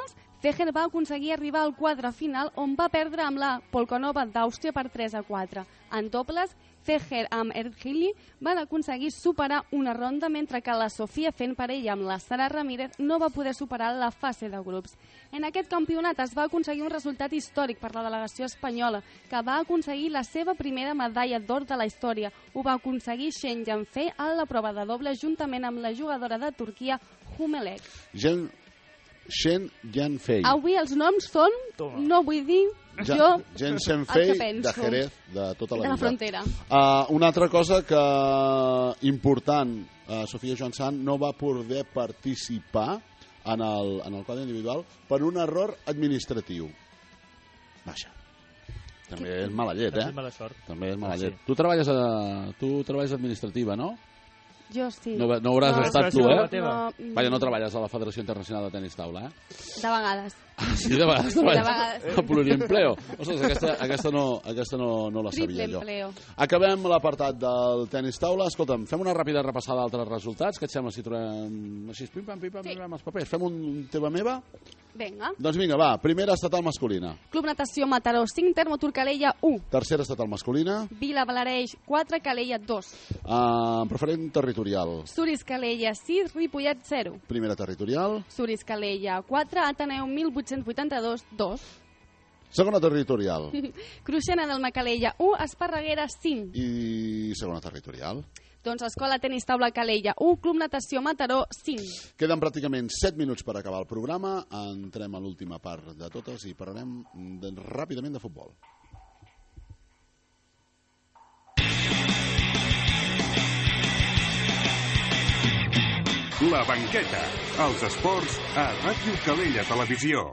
Feher va aconseguir arribar al quadre final on va perdre amb la Polkonova d'Àustria per tres a quatre. En dobles, Feher amb Ergili van aconseguir superar una ronda, mentre que la Sofia fent parella amb la Sara Ramírez no va poder superar la fase de grups. En aquest campionat es va aconseguir un resultat històric per la delegació espanyola, que va aconseguir la seva primera medalla d'or de la història. Ho va aconseguir Shen Yanfei a la prova de doble juntament amb la jugadora de Turquia, Humelek. Gen... Shen Yanfei. Avui els noms són, Toma. no vull dir Ja, jo Gen el Shenfei que penso. de Jerez, de tota la De la vida. frontera. Uh, una altra cosa que important, uh, Sofia Johansson no va poder participar en el, en el quadre individual per un error administratiu. Vaja. També és mala llet, També eh? és mala sort. També és mala Ah, llet. sí. Tu treballes, a, tu treballes administrativa, no? Jo sí. No, no hauràs No. estat tu, No, eh? no. No, Vaja, no treballes a la Federació Internacional de Tenis Taula, eh? de vegades. Sí, de vegades de treballes vegades. a pluriempleo. Ostres, aquesta, aquesta, no, aquesta no, no la Triple sabia jo. empleo. Acabem l'apartat del tenis taula. Escolta'm, fem una ràpida repassada d'altres resultats. Què et sembla si trobem així, pim-pam, pim-pam, Sí. pim-pam, els papers? Fem un teva meva? Vinga. Doncs vinga, va. Primera estatal masculina. Club Natació Mataró cinc, Termotur Calella u. Tercera estatal masculina. Vila Valereix quatre, Calella dos. Uh, preferent territorial. Suris Calella sis, Ripollet zero. Primera territorial. Suris Calella quatre, Ateneu mil vuit-cents vuitanta-dos dos. Segona territorial. Cruixena del Macalella u, Esparreguera cinc. I segona territorial. Doncs Escola Tenis Taula Calella u, Club Natació Mataró cinc. Queden pràcticament set minuts per acabar el programa. Entrem a l'última part de totes i parlarem de, ràpidament de futbol. La banqueta. Els esports a Ràdio Calella Televisió.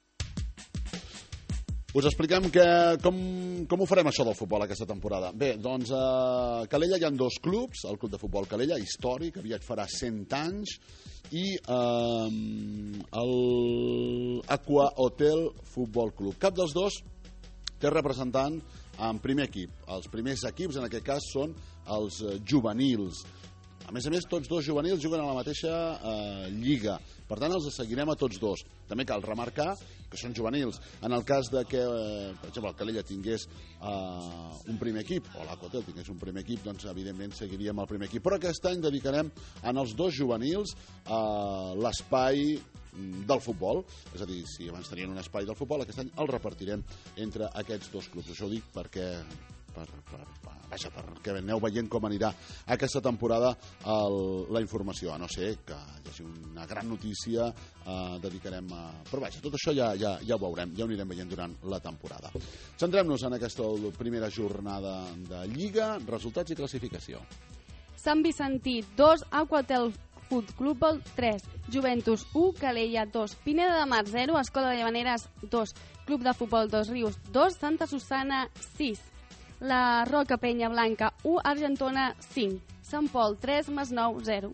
Us expliquem que, com, com ho farem això del futbol aquesta temporada. Bé, doncs a Calella hi ha dos clubs, el Club de Futbol Calella, històric, aviat farà cent anys, i eh, el Aqua Hotel Futbol Club. Cap dels dos té representant en primer equip. Els primers equips, en aquest cas, són els eh, juvenils. A més a més, tots dos juvenils juguen a la mateixa eh, lliga. Per tant, els seguirem a tots dos. També cal remarcar que són juvenils. En el cas de que, eh, per exemple, el Calella tingués eh, un primer equip, o l'Aquatel tingués un primer equip, doncs, evidentment, seguiríem el primer equip. Però aquest any dedicarem en els dos juvenils eh, l'espai del futbol. És a dir, si abans tenien un espai del futbol, aquest any el repartirem entre aquests dos clubs. Això ho dic perquè... Per, per, per, vaja, perquè aneu veient com anirà aquesta temporada el, la informació, a no ser que hi hagi una gran notícia, eh, dedicarem a... Però vaja, tot això ja, ja, ja ho veurem, ja ho anirem veient durant la temporada. Centrem-nos en aquesta primera jornada de Lliga, resultats i classificació. Sant Vicentí dos, Aquatel Futbol tres, Juventus u, Calella dos, Pineda de Mar zero, Escola de Llavaneres dos, Club de Futbol Dos Rius dos, Santa Susana sis. La Roca Penya Blanca u, Argentona cinc, Sant Pol tres, Masnou zero.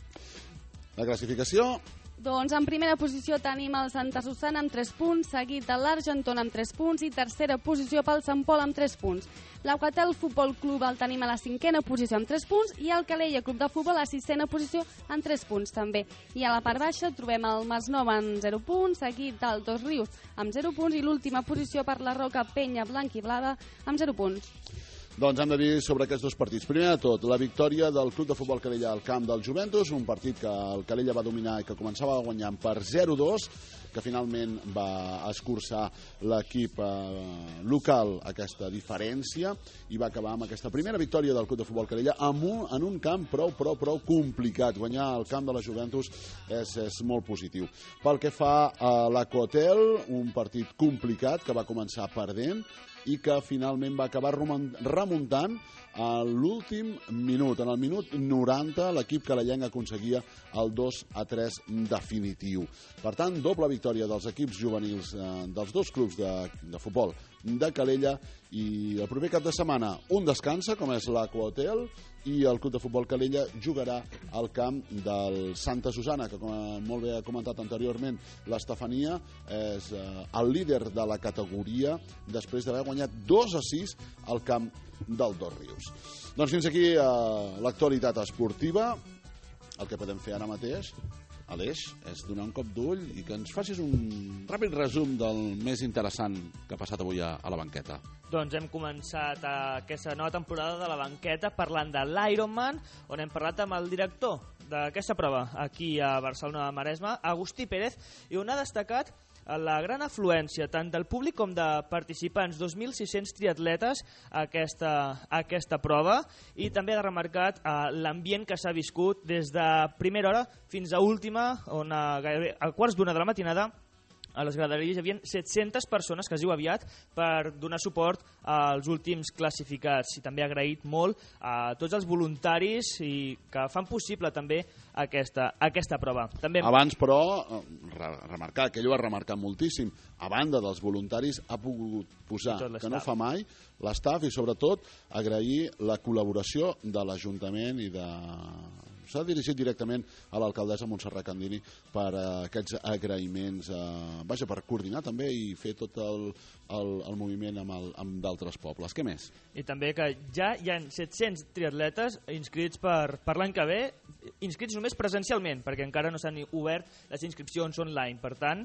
La classificació... Doncs en primera posició tenim el Santa Susana amb tres punts, seguit de l'Argentona amb tres punts i tercera posició pel Sant Pol amb tres punts. L'Aquatel Futbol Club el tenim a la cinquena posició amb tres punts i el Calella Club de Futbol a la sisena posició amb tres punts també. I a la part baixa trobem el Masnou amb zero punts, seguit del Dos Rius amb zero punts i l'última posició per la Roca Penya Blanca i Blava amb zero punts. Doncs hem de dir sobre aquests dos partits. Primer de tot, la victòria del Club de Futbol Calella al camp del Juventus, un partit que el Calella va dominar i que començava guanyant per zero dos, que finalment va escurçar l'equip eh, local aquesta diferència i va acabar amb aquesta primera victòria del Club de Futbol Calella en un, en un camp prou, prou, prou complicat. Guanyar el camp de la Juventus és, és molt positiu. Pel que fa a l'Aquatel, un partit complicat que va començar perdent i que finalment va acabar remuntant a l'últim minut. En el minut noranta l'equip calellenc aconseguia el dos a tres definitiu. Per tant, doble victòria dels equips juvenils eh, dels dos clubs de, de futbol de Calella, i el proper cap de setmana un descansa, com és l'Aquatel, i el Club de Futbol Calella jugarà al camp del Santa Susana, que com molt bé ha comentat anteriorment l'Estefania, és eh, el líder de la categoria després d'haver guanyat dos a sis al camp del Dos Rius. Doncs fins aquí eh, l'actualitat esportiva. El que podem fer ara mateix Aleix, és donar un cop d'ull i que ens facis un ràpid resum del més interessant que ha passat avui a, a la banqueta. Doncs hem començat aquesta nova temporada de la banqueta parlant de l'Ironman, on hem parlat amb el director d'aquesta prova aquí a Barcelona Maresme, Agustí Pérez, i on ha destacat la gran afluència tant del públic com de participants, dos mil sis-cents triatletes a aquesta, a aquesta prova, i també ha remarcat eh, l'ambient que s'ha viscut des de primera hora fins a última, on a, gairebé a quarts d'una de la matinada a les graderies hi havia set-centes persones, que es diu aviat, per donar suport als últims classificats. I també ha agraït molt a tots els voluntaris i que fan possible també aquesta, aquesta prova. També... Abans, però, remarcar, que ell ho ha remarcat moltíssim, a banda dels voluntaris ha pogut posar, que no fa mai, l'estaf i sobretot agrair la col·laboració de l'Ajuntament i de... S'ha dirigit directament a l'alcaldessa Montserrat Candini per uh, aquests agraïments, uh, vaja, per coordinar també i fer tot el, el, el moviment amb, el, amb d'altres pobles. Què més? I també que ja hi ha set-cents triatletes inscrits per, per l'any que ve, inscrits només presencialment, perquè encara no s'han obert les inscripcions online. Per tant,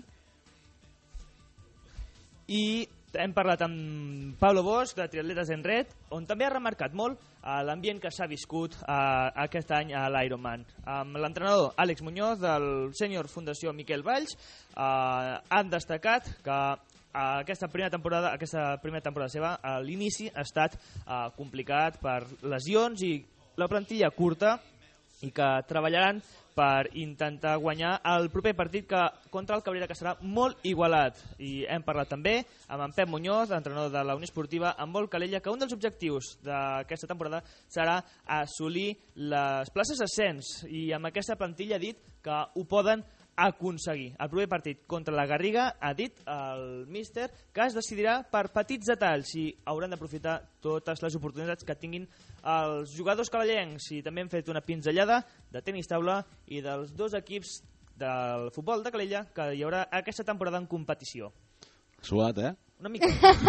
i hem parlat amb Pablo Bosch, de Triatletes en Red, on també ha remarcat molt uh, l'ambient que s'ha viscut uh, aquest any a l'Ironman. Amb l'entrenador Àlex Muñoz, del Sènior Fundació Miquel Valls, uh, han destacat que uh, aquesta primera temporada, aquesta primera temporada seva, a uh, l'inici ha estat uh, complicat per lesions i la plantilla curta, i que treballaran per intentar guanyar el proper partit que, contra el Cabrera, que serà molt igualat. I hem parlat també amb en Pep Muñoz, entrenador de la Unió Esportiva Handbol Calella, que un dels objectius d'aquesta temporada serà assolir les places d'ascens, i amb aquesta plantilla ha dit que ho poden aconseguir. El proper partit contra la Garriga ha dit el míster que es decidirà per petits detalls i hauran d'aprofitar totes les oportunitats que tinguin els jugadors cavallencs. I també hem fet una pinzellada de tenis taula i dels dos equips del futbol de Calella que hi haurà aquesta temporada en competició. Suat, eh? Una mica.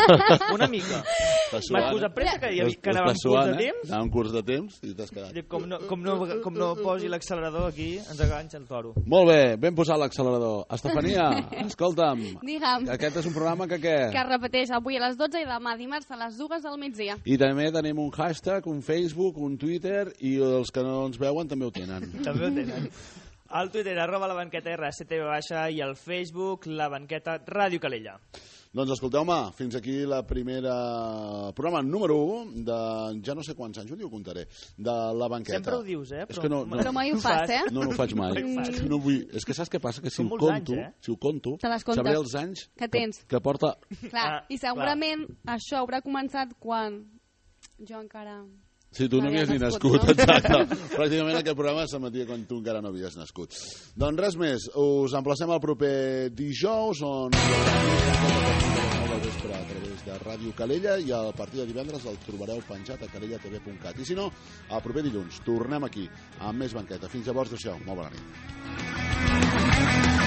Una mica. M'has posat pressa que, havia, que anava en curs de temps? Anava en curs de temps i t'has quedat. Com no, com no, com no posi l'accelerador aquí, ens aganxa el toro. Molt bé, ben posat l'accelerador. Estefania, escolta'm, Digue'm. Aquest és un programa que què? Que es repeteix avui a les dotze i demà dimarts a les dues del migdia. I també tenim un hashtag, un Facebook, un Twitter, i els que no ens veuen també ho tenen. També ho tenen. Al Twitter, arroba la banqueta R S T V baixa, i al Facebook, la banqueta Ràdio Calella. Doncs escolteu-me, fins aquí la primera programa número un de ja no sé quants anys, un dia ho contaré, de la banqueta. Sempre ho dius, eh? Però, és que no, no, però mai ho fas, eh? No, no ho faig mai. No És que no vull... És que saps què passa? Que si Són ho molts conto, anys, eh? si ho conto, Te les comptes. sabré els anys Que tens. que, que porta... Clar, Ah, i segurament això haurà començat quan jo encara... Si tu no, No havies ni havies nascut, nascut, no? exacte. Pràcticament aquest programa s'emetia quan tu encara no havies nascut. Doncs res més, us emplacem al proper dijous, on del vespre a través de Ràdio Calella, i a partir de divendres el trobareu penjat a calella t v punt cat. I si no, el proper dilluns tornem aquí amb més banqueta. Fins llavors, deixeu, molt bona nit.